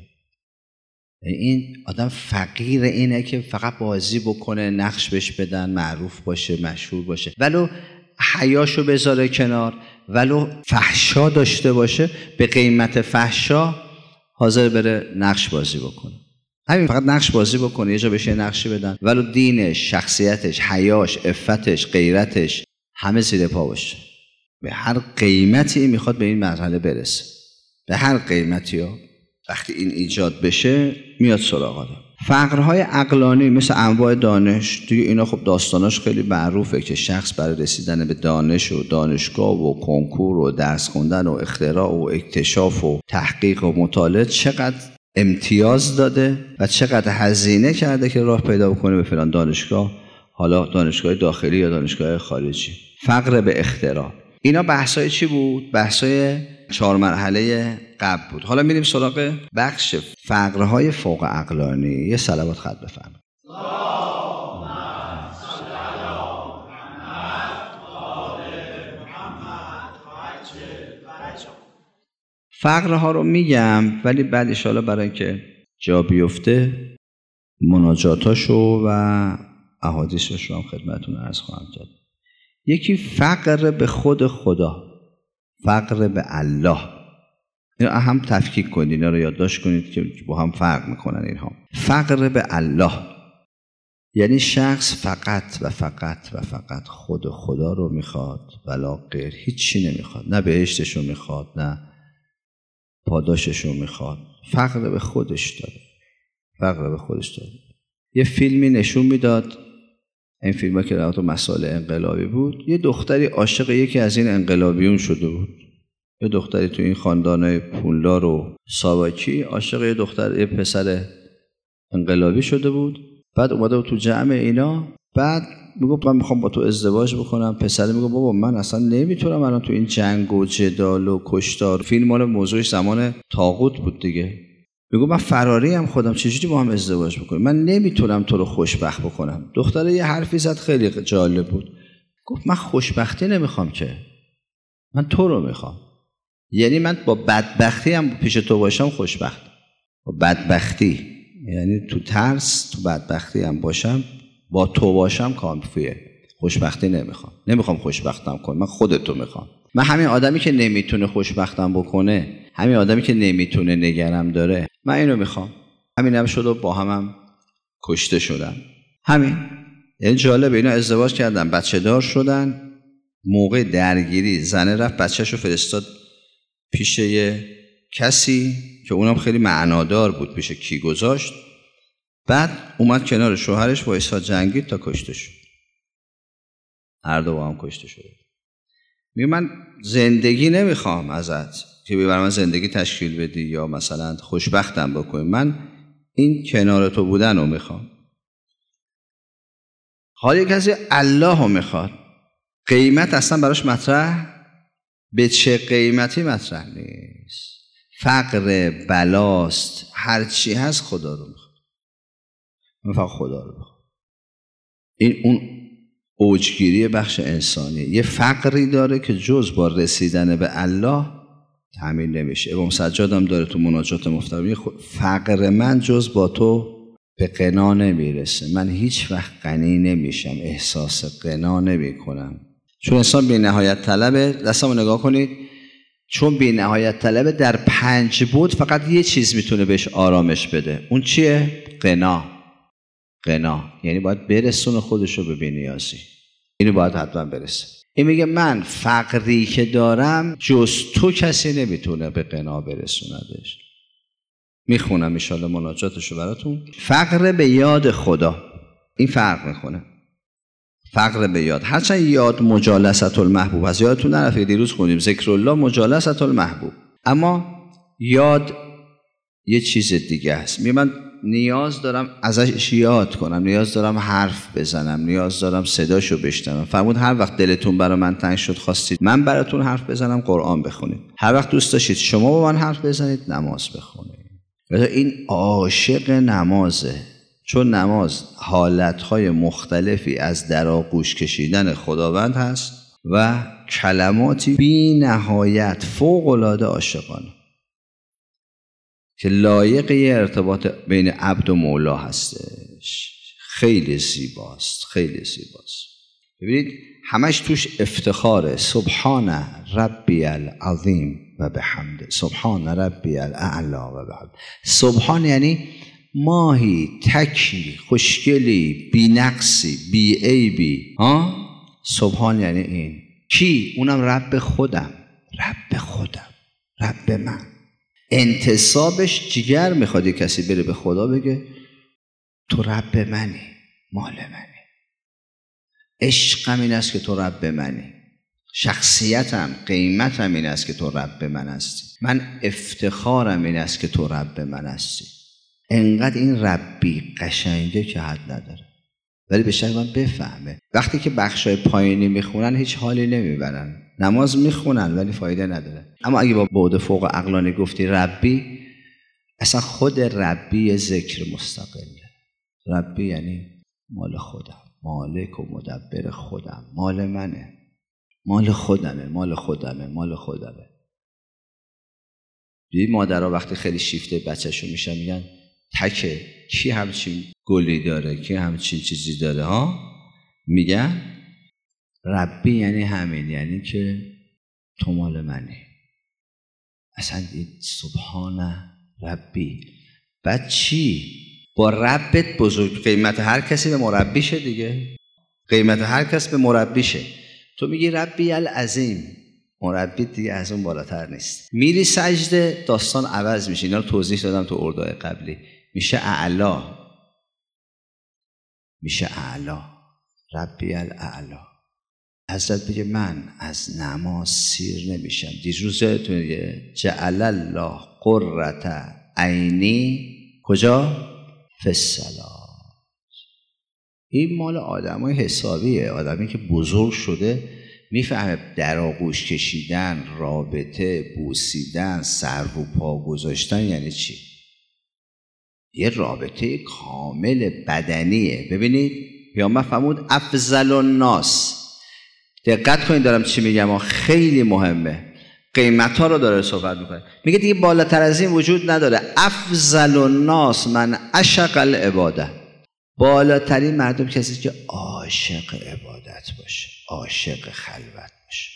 این آدم فقیر اینه که فقط بازی بکنه، نقش بهش بدن، معروف باشه، مشهور باشه، ولو حیاشو بذاره کنار، ولو فحشا داشته باشه، به قیمت فحشا حاضر بره نقش بازی بکنه. همین فقط نقش بازی بکنه، یه جا بشه نقشی بدن، ولو دینش، شخصیتش، حیاش، عفتش، غیرتش همه زیر پا باشه. به هر قیمتی میخواد به این مرحله برسه، به هر قیمتی ها. وقتی این ایجاد بشه میاد سراغ آدم. فقرهای عقلانی مثل انواع دانش دیگه، اینا خب داستاناش خیلی معروفه که شخص برای رسیدن به دانش و دانشگاه و کنکور و درس خوندن و اختراع و اکتشاف و تحقیق و مطالعه چقدر امتیاز داده و چقدر هزینه کرده که راه پیدا بکنه به فلان دانشگاه، حالا دانشگاه داخلی یا دانشگاه خارجی. فقر به اختراع. اینا بحثای چی بود؟ بحثای چهار مرحله قبل بود. حالا میریم سراغ بخش فقرهای فوق عقلانی. یه صلوات خط بفرمایید. فقرها رو میگم ولی بعد ان شاءالله برای اینکه جا بیفته مناجاتاشو و احادیثش رو هم خدمتتون عرض خواهم کرد. یکی فقر به خود خدا، فقر به الله. اینا هم تفکیک کنید، اینا رو یادداشت کنید که با هم فرق میکنن اینها. فقر به الله یعنی شخص فقط و فقط و فقط خود خدا رو میخواد ولا غیر، هیچی نمیخواد، نه بهشتش رو میخواد نه پاداشش رو میخواد، فقر به خودش داره، فقر به خودش داره. یه فیلمی نشون میداد، این فیلم ها که در مسائل انقلابی بود، یه دختری عاشق یکی از این انقلابیون شده بود، یه دختری تو این خاندانای پولدار و ساواکی عاشق یه دختر یه پسر انقلابی شده بود. بعد اومده بود تو جمع اینا، بعد میگه من میخوام با تو ازدواج بکنم. پسر میگه بابا من اصلا نمیتونم الان تو این جنگ و جدال و کشتار. فیلم مال موضوعش زمان طاغوت بود دیگه. میگه من فراری ام خودم، چجوری با هم ازدواج بکنیم؟ من نمیتونم تو رو خوشبخت بکنم. دختره یه حرفی زد خیلی جالب بود، گفت من خوشبختی نمیخوام که، من تو رو میخوام. یعنی من با بدبختی هم پیش تو باشم خوشبختم. با بدبختی یعنی تو ترس تو بدبختی هم باشم، با تو باشم کافیه. خوشبختی نمیخوام، نمیخوام خوشبختم کن، من خودتو میخوام. من همین آدمی که نمیتونه خوشبختم بکنه، همین آدمی که نمیتونه نگرم داره، من اینو میخوام. همین هم شد و با همم کشته شدن. همین. یعنی جالبه، اینا ازدواج کردن، بچه دار شدن. موقع درگیری زنه رفت بچه‌شو فرستاد پیش یه کسی که اونم خیلی معنادار بود، پیش کی گذاشت. بعد اومد کنار شوهرش با ایسا جنگید تا کشته شد. هر دو با هم کشته شد. میگه من زندگی نمیخوام ازت که برای من زندگی تشکیل بدی یا مثلا خوشبختم بکنی، من این کنار تو بودن رو میخوام. حالا کسی الله رو میخواد، قیمت اصلا براش مطرح، به چه قیمتی مطرح نیست. فقر بلاست، هرچی هست خدا رو میخواد. من فقط خدا رو میخوام. این اون اوجگیری بخش انسانی. یه فقری داره که جز با رسیدن به الله تامین نمیشه. امام سجاد هم داره تو مناجات مفترمی، فقر من جز با تو به غنا نمیرسه. من هیچ وقت غنی نمیشم، احساس غنا نمی کنم. چون انسان بی نهایت طلبه. دستمو نگاه کنید. چون بی نهایت طلبه، در پنج بود فقط یه چیز میتونه بهش آرامش بده. اون چیه؟ غنا. غنا یعنی باید برسونه خودشو به بی‌نیازی. اینو باید حتما برسه. این میگه من فقری که دارم جز تو کسی نمیتونه به غنا برسوندش. میخونم ان شاءالله مناجاتشو براتون. فقر به یاد خدا، این فرق میکنه. فقر به یاد، هرچند یاد مجالست المحبوب از یادتون نرفته، دیروز خوندیم ذکر الله مجالست المحبوب، اما یاد یه چیز دیگه است. میگه من نیاز دارم ازش یاد کنم، نیاز دارم حرف بزنم، نیاز دارم صداشو بشنوم. فرمود هر وقت دلتون برای من تنگ شد خواستید من براتون حرف بزنم، قرآن بخونید. هر وقت دوست داشتید شما با من حرف بزنید، نماز بخونید. این عاشق نمازه، چون نماز حالتهای مختلفی از در آغوش کشیدن خداوند هست و کلماتی بی نهایت فوق العاده عاشقانه که لایق یه ارتباط بین عبد و مولا هستش. خیلی زیباست، خیلی زیباست. ببینید همش توش افتخاره. سبحان ربی العظیم و بحمده، سبحان ربی الاعلی و بحمده. سبحان یعنی ماهی، تکی، خوشگلی، بی نقصی، بی عیبی. ها؟ سبحان یعنی این. کی؟ اونم رب خودم، رب خودم، رب من. انتصابش جگر میخواد کسی بره به خدا بگه تو رب منی، مال منی. عشقم این است که تو رب منی. شخصیتم، قیمتم این است که تو رب من هستی. من افتخارم این است که تو رب من هستی. انقدر این ربی قشنگه که حد نداره. ولی به شکل من بفهمه. وقتی که بخشای پایینی میخونن هیچ حالی نمیبرن. نماز میخونن ولی فایده نداره. اما اگه با بعد فوق عقلانی گفتی ربی، اصلا خود ربی ذکر مستقله. ربی یعنی مال خودم، مالک و مدبر خودم، مال منه، مال خودمه، مال خودمه، مال خودمه. دیدی مادرها وقتی خیلی شیفته بچه‌شون میشن میگن تکه، کی همچین گلی داره، کی همچین چیزی داره ها؟ میگن ربی یعنی همین، یعنی که تو مال منی. اصلا سبحان ربی. بعد چی؟ با ربت بزرگ. قیمت هر کسی به مربیشه دیگه. قیمت هر کس به مربیشه. تو میگی ربی العظیم، مربی دیگه از اون بالاتر نیست. میری سجده، داستان عوض میشه. اینا رو توضیح دادم تو اردوهای قبلی. میشه اعلا، میشه اعلا، ربی الاعلا. حضرت بگه من از نماز سیر نمیشم. دیروز تو میگه جعل الله قرة عینی کجا؟ فی الصلاة. این مال آدمای حسابیه. آدمی که بزرگ شده میفهمه در آغوش کشیدن، رابطه، بوسیدن، سر رو پا گذاشتن یعنی چی. یه رابطه کامل بدنیه. ببینید پیامبر فرمود افضل الناس. دقت کنید دارم چی میگم، خیلی مهمه. قیمت ها رو داره صحبت میکنه. میگه دیگه بالاتر از این وجود نداره. افضل الناس من عشق العباده. بالاترین مردم کسی که عاشق عبادت باشه، عاشق خلوت باشه.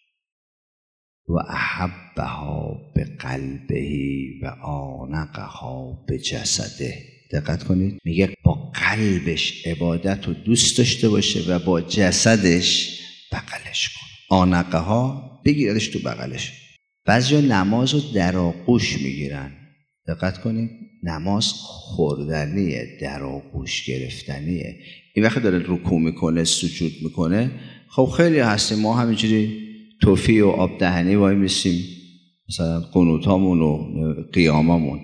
و احبها به قلبه و آنقها به جسده. دقت کنید میگه با قلبش عبادت رو دوست داشته باشه و با جسدش بغلش کنه. آنقها بگیردش تو بغلش. بعضیا نماز رو در آغوش میگیرن. دقت کنید نماز خوردنیه، در آغوش گرفتنیه. این وقت داره رکوع میکنه، سجود میکنه، خب خیلی هستیم ما همینجوری توفی و آب دهنی وای میسیم، مثلا قنوتامون و قیامامون.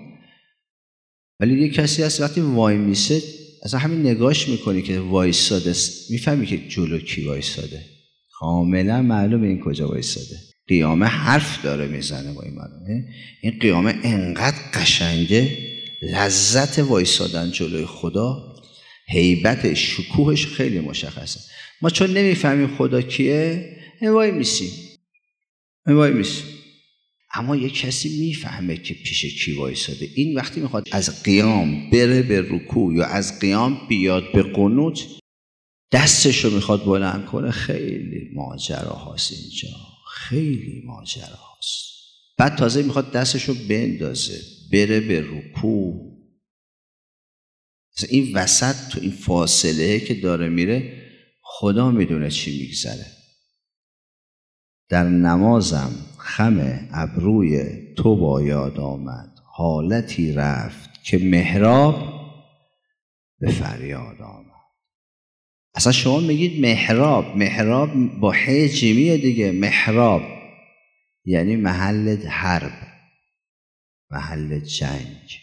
ولی یه کسی هست وقتی وای میسه اصلا همین نگاش میکنی که وایساده، میفهمی که جلو کی وایساده. کاملا معلومه این کجا وایساده. قیامه حرف داره میزنه با این معلومه. این قیامه انقدر قشنگه، لذت وایسادن جلوی خدا، هیبت شکوهش خیلی مشخصه. ما چون نمیفهمیم خدا کیه وای میسیم، وای میسیم. اما یک کسی میفهمه که پیش کی وایساده. این وقتی میخواد از قیام بره به رکوع یا از قیام بیاد به قنوت، دستشو میخواد بلند کنه، خیلی ماجرا هاست اینجا، خیلی ماجرا هاست. بعد تازه میخواد دستشو بندازه بره به رکوع. این وسط تو این فاصله که داره میره خدا میدونه چی میگذره. در نمازم خم ابروی تو با یاد آمد، حالتی رفت که محراب به فریاد آمد. اصلا شما میگید محراب، محراب با ح جیمیه دیگه. محراب یعنی محل حرب، محل جنگ.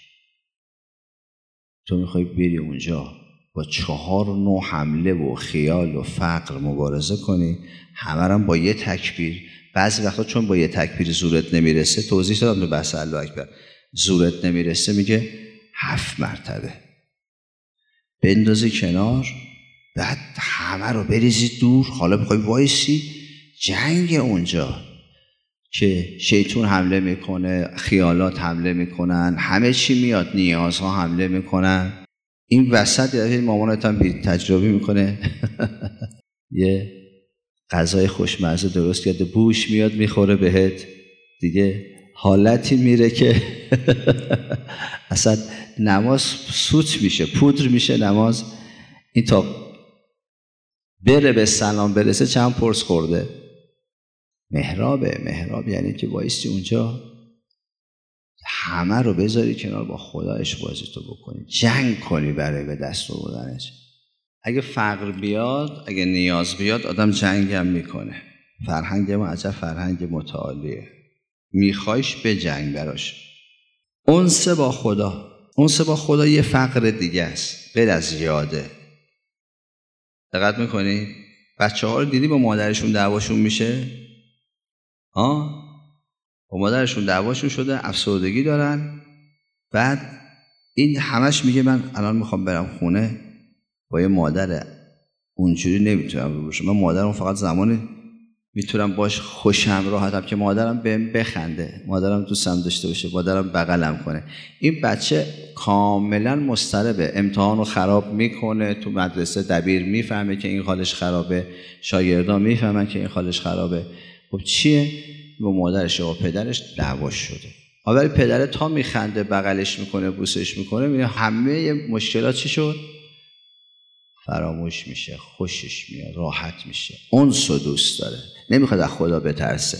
تو میخوای بری اونجا با چهار نوع حمله و خیال و فقر مبارزه کنی، همه هم با یه تکبیر. بعضی وقتا چون با یه تکبیر زورت نمیرسه، توضیح دادم تو بحث الله اکبر، زورت نمیرسه میگه هفت مرتبه بندازی کنار، بعد همه رو بریزی دور. حالا بخوای وایسی جنگ اونجا که شیطون حمله میکنه، خیالات حمله میکنن، همه چی میاد، نیازها حمله میکنن. این وسط یه مامانت هم بی تجربی میکنه یه غذای خوشمزه درست کرده، بوش میاد میخوره بهت، دیگه حالتی میره که اصلا نماز سوت میشه، پودر میشه نماز. این تا بره به سلام برسه چند پرس خورده. محرابه. محراب یعنی که وایستی اونجا همه رو بذاری کنار، با خدا عشق بازی تو بکنی، جنگ کنی برای به دست آوردنش. اگه فقر بیاد، اگه نیاز بیاد، آدم جنگ هم میکنه. فرهنگ ما عجب فرهنگ متعالیه. میخوایش به جنگ براش. انس با خدا، انس با خدا یه فقر دیگه است غیر از یاده. دقت میکنی؟ بچه ها رو دیدی با مادرشون دعواشون میشه؟ آه؟ با مادرشون دعواشون شده، افسردگی دارن، بعد این همش میگه من الان میخوام برم خونه، با یه مادر اونجوری نمیتونم رو باشم. من مادرم فقط زمانی میتونم باش خوشم راحتم که مادرم بهم بخنده، مادرم دوستم داشته باشه، مادرم بغلم کنه. این بچه کاملا مضطربه، امتحانو خراب میکنه، تو مدرسه دبیر میفهمه که این حالش خرابه، شاگردان میفهمن که این حالش خرابه. خب چیه؟ با مادرش و پدرش دعواش شده. ولی پدر تا میخنده، بغلش میکنه، بوسش میکنه، میبینه همه مشکلات چی شد؟ فراموش میشه، خوشش میاد، راحت میشه. انس رو دوست داره، نمیخواد از خدا بترسه.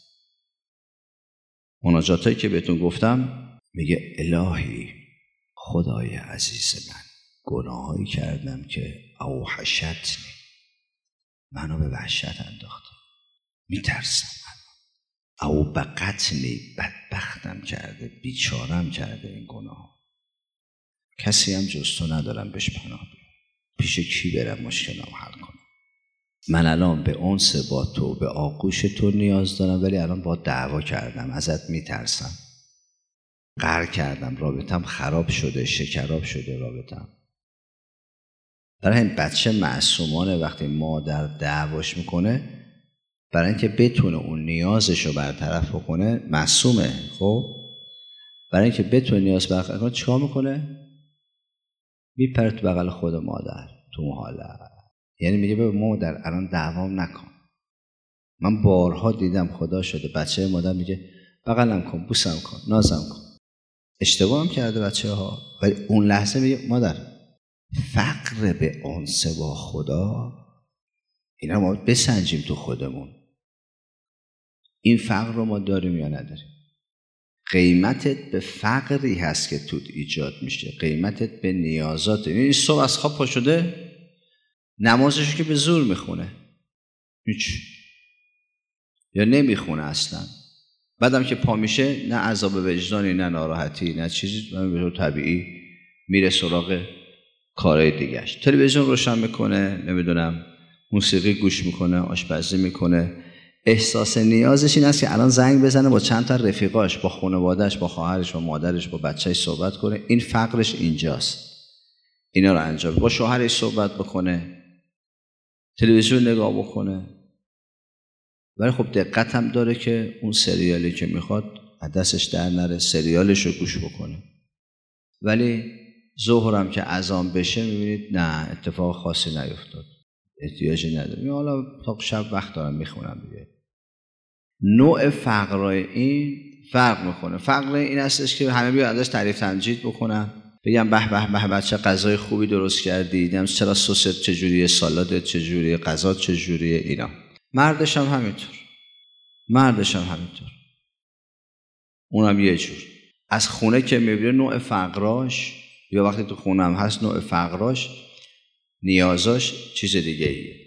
مناجاتایی که بهتون گفتم میگه الهی خدای عزیز من، گناهایی کردم که اوحشتنی، منو به وحشت انداخته، میترسم، او بقتنی، بدبختم کرده، بیچارم کرده این گناه، کسی هم جز تو ندارم بهش پناه بیارم، پیش کی برم مشکلم حل کنم؟ من الان به انس با تو، به آغوش تو نیاز دارم، ولی الان با دعوا کردم، ازت میترسم، قهر کردم، رابطم خراب شده، شکراب شده رابطم. برای این بچه معصومانه وقتی مادر دعواش میکنه، برای اینکه بتونه اون نیازش رو برطرف بکنه، معصومه. خب برای اینکه بتونه نیاز برطرف کنه چیکار میکنه؟ میپره تو بغل خود مادر، تو محاله. یعنی میگه به مادر الان دعوام نکن. من بارها دیدم خدا شده بچه مادر میگه بغلم کن، بوسم کن، نازم کن. اشتباه هم کرده بچه ها، ولی اون لحظه میگه مادر فقر به انس با خدا، اینا ما بسنجیم تو خودمون، این فقر رو ما داریم یا نداریم؟ قیمتت به فقری هست که تو ایجاد میشه، قیمتت به نیازات. این صبح از خواب پا شده، نمازشو که به زور میخونه، هیچ، یا نمیخونه اصلا، بعدم که پا میشه نه عذاب وجدانی، نه ناراحتی، نه چیزی، به طور طبیعی میره سراغ کارهای دیگهش. تلویزیون روشن میکنه، نمیدونم موسیقی گوش میکنه، آشپزی میکنه. احساس نیازش این است که الان زنگ بزنه با چند تا رفیقاش، با خانواده‌اش، با خواهرش، با مادرش، با بچه‌ش صحبت کنه. این فقرش اینجاست. اینا رو انجام، با شوهرش صحبت بکنه، تلویزیون نگاه بکنه. ولی خب دقت هم داره که اون سریالی که میخواد از دستش در نره، سریالش رو گوش بکنه. ولی ظهرم که اذان بشه میبینید نه، اتفاق خاصی نیفتاد، احتیاجی نداره، حالا تا شب وقت دارم میخونم دیگه. نوع فقرای این فرق میکنه. فقر این هستش که همه بیان ازش تعریف تمجید بکنن، بگم به به به بچه غذای خوبی درست کردی، دیدم چرا سست چجوریه، سالادت چجوریه، غذات چجوریه. اینا مردش هم همینطور، مردش هم همینطور، اونم یه جور. از خونه که میبینه نوع فقراش، یا وقتی تو خونه هم هست نوع فقراش، نیازاش چیز دیگه ایه.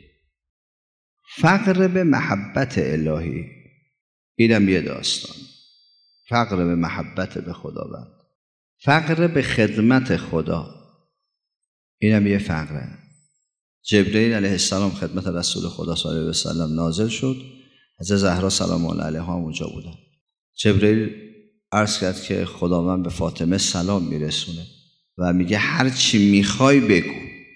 فقر به محبت الهی، اینم یه داستان. فقر به محبت به خداوند، فقر به خدمت خدا، اینم یه فقره. جبرئیل علیه السلام خدمت رسول خدا صلی الله علیه و سلم نازل شد، حضرت زهرا سلام الله علیها اونجا بودن. جبرئیل عرض کرد که خداوند به فاطمه سلام میرسونه و میگه هر چی میخوای بگو.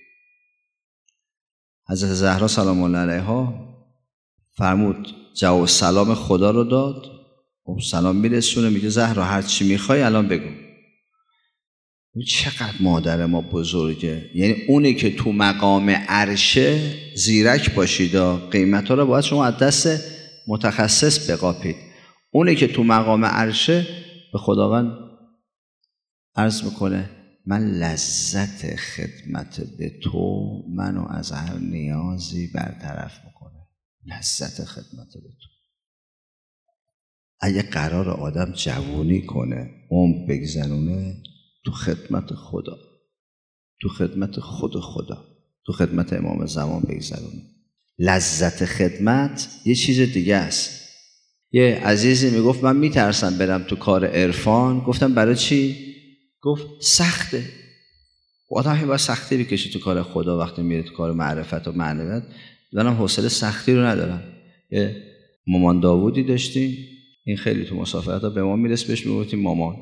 حضرت زهرا سلام الله علیها فرمود جواب سلام خدا رو داد، خب سلام میرسونه، میگه زهرا هر چی میخوای الان بگو. چقدر مادر ما بزرگه. یعنی اونی که تو مقام عرشه زیرک باشید، قیمت ها رو باید شما از دست متخصص بقاپید. اونی که تو مقام عرشه به خداوند عرض میکنه من لذت خدمت به تو منو از هر نیازی برطرف میکنه، لذت خدمت به تو. اگه قرار آدم جوونی کنه، عمر بگذرونه، تو خدمت خدا، تو خدمت خود خدا، تو خدمت امام زمان بگذرونه. لذت خدمت یه چیز دیگه است. یه عزیزی میگفت من میترسم برم تو کار عرفان. گفتم برای چی؟ گفت سخته. آدم هی باید سختی بکشه تو کار خدا وقتی میره تو کار معرفت و معنویت. منم حوصله سختی رو ندارم. یه مامان داوودی داشتیم، این خیلی تو مسافرت ها به ما میرس، بهش میگفتیم مامان.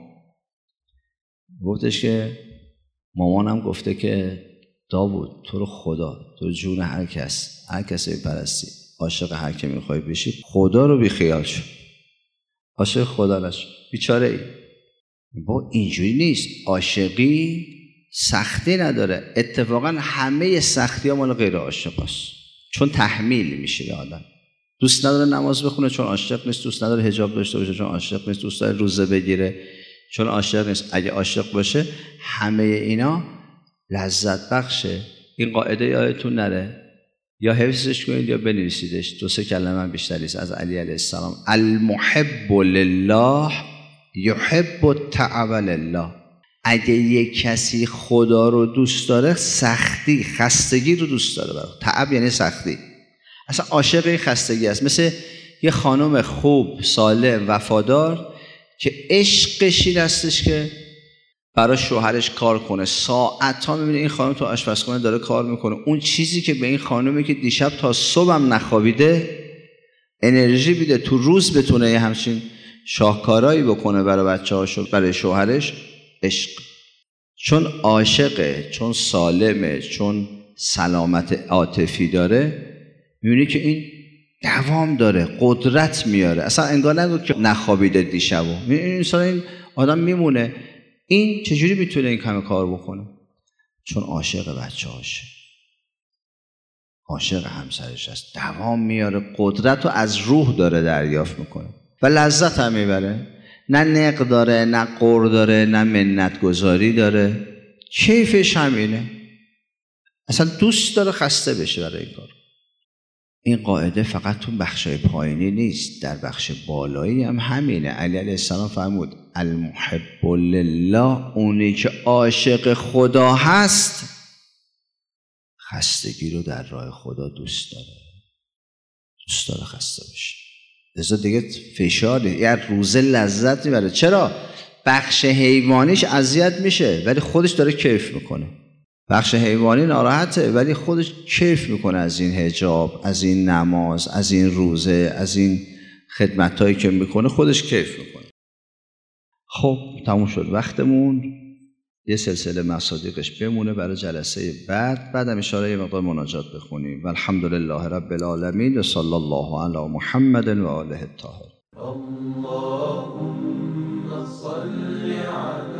گفتش که مامانم گفته که داوود تو رو خدا، تو رو جون هر کس، هر کسی بپرستی، عاشق هر کی میخوای بشی، خدا رو بی خیال شو، عاشق خدا نشو، بیچاره ای. با اینجوری نیست. عاشقی سختی نداره. اتفاقا همه سختی ها مال غیر عاشق هست، چون تحمیل میشه به آدم. دوست نداره نماز بخونه چون عاشق نیست، دوست نداره حجاب داشته باشه چون عاشق نیست، دوست داره روزه بگیره چون عاشق نیست. اگه عاشق باشه همه اینا لذت بخشه. این قاعده یادتون نره، یا حفظش کنید یا بنویسیدش. دو سه کلمه بیشتر نیست از علی علیه السلام. المحب لله یحب التعب لله. اگه یک کسی خدا رو دوست داره، سختی، خستگی رو دوست داره. برای تعب یعنی سختی. اصلا عاشق این خستگی است. مثل یه خانم خوب، صالح، وفادار که عشقش این هستش که برای شوهرش کار کنه. ساعت‌ها می‌بینه این خانم تو آشپزخونه داره کار میکنه. اون چیزی که به این خانمی که دیشب تا صبحم نخوابیده انرژی بیده، تو روز بتونه یه همچین شاهکارایی بکنه برای بچه‌هاش و برای شوهرش، عشق. چون عاشقه، چون سالمه، چون سلامت عاطفی داره، می‌بینی که این دوام داره، قدرت میاره. اصلا انگار نگو که نخوابیده دیشبو. این انسان، این آدم میمونه. این چجوری میتونه این کم کار بکنه؟ چون عاشق بچه‌هاشه، عاشق همسرش است، دوام میاره، قدرت رو از روح داره دریافت میکنه و لذت هم میبره. نه نق داره، نه قر داره، نه منت گذاری داره، کیفش همینه. اصلا دوست داره خسته بشه برای این کار. این قاعده فقط تو بخشای پایینی نیست، در بخش بالایی هم همینه. علی علیه السلام فرمود المحب لله، اونی که عاشق خدا هست خستگی رو در راه خدا دوست داره، دوست داره خسته بشه. لذا دیگه فشار، یه روزه لذت میبره. چرا؟ بخش حیوانیش اذیت میشه ولی خودش داره کیف میکنه. بخش حیوانی ناراحته ولی خودش کیف میکنه از این حجاب، از این نماز، از این روزه، از این خدمتایی که میکنه، خودش کیف میکنه. خب تموم شد وقتمون. یه سلسله مصادیقش بمونه برای جلسه بعد. بعدم اشاره یه مقدار مناجات بخونیم. والحمدلله رب العالمین و صلی الله علی محمد و آله الطاهرین. اللهم صل علی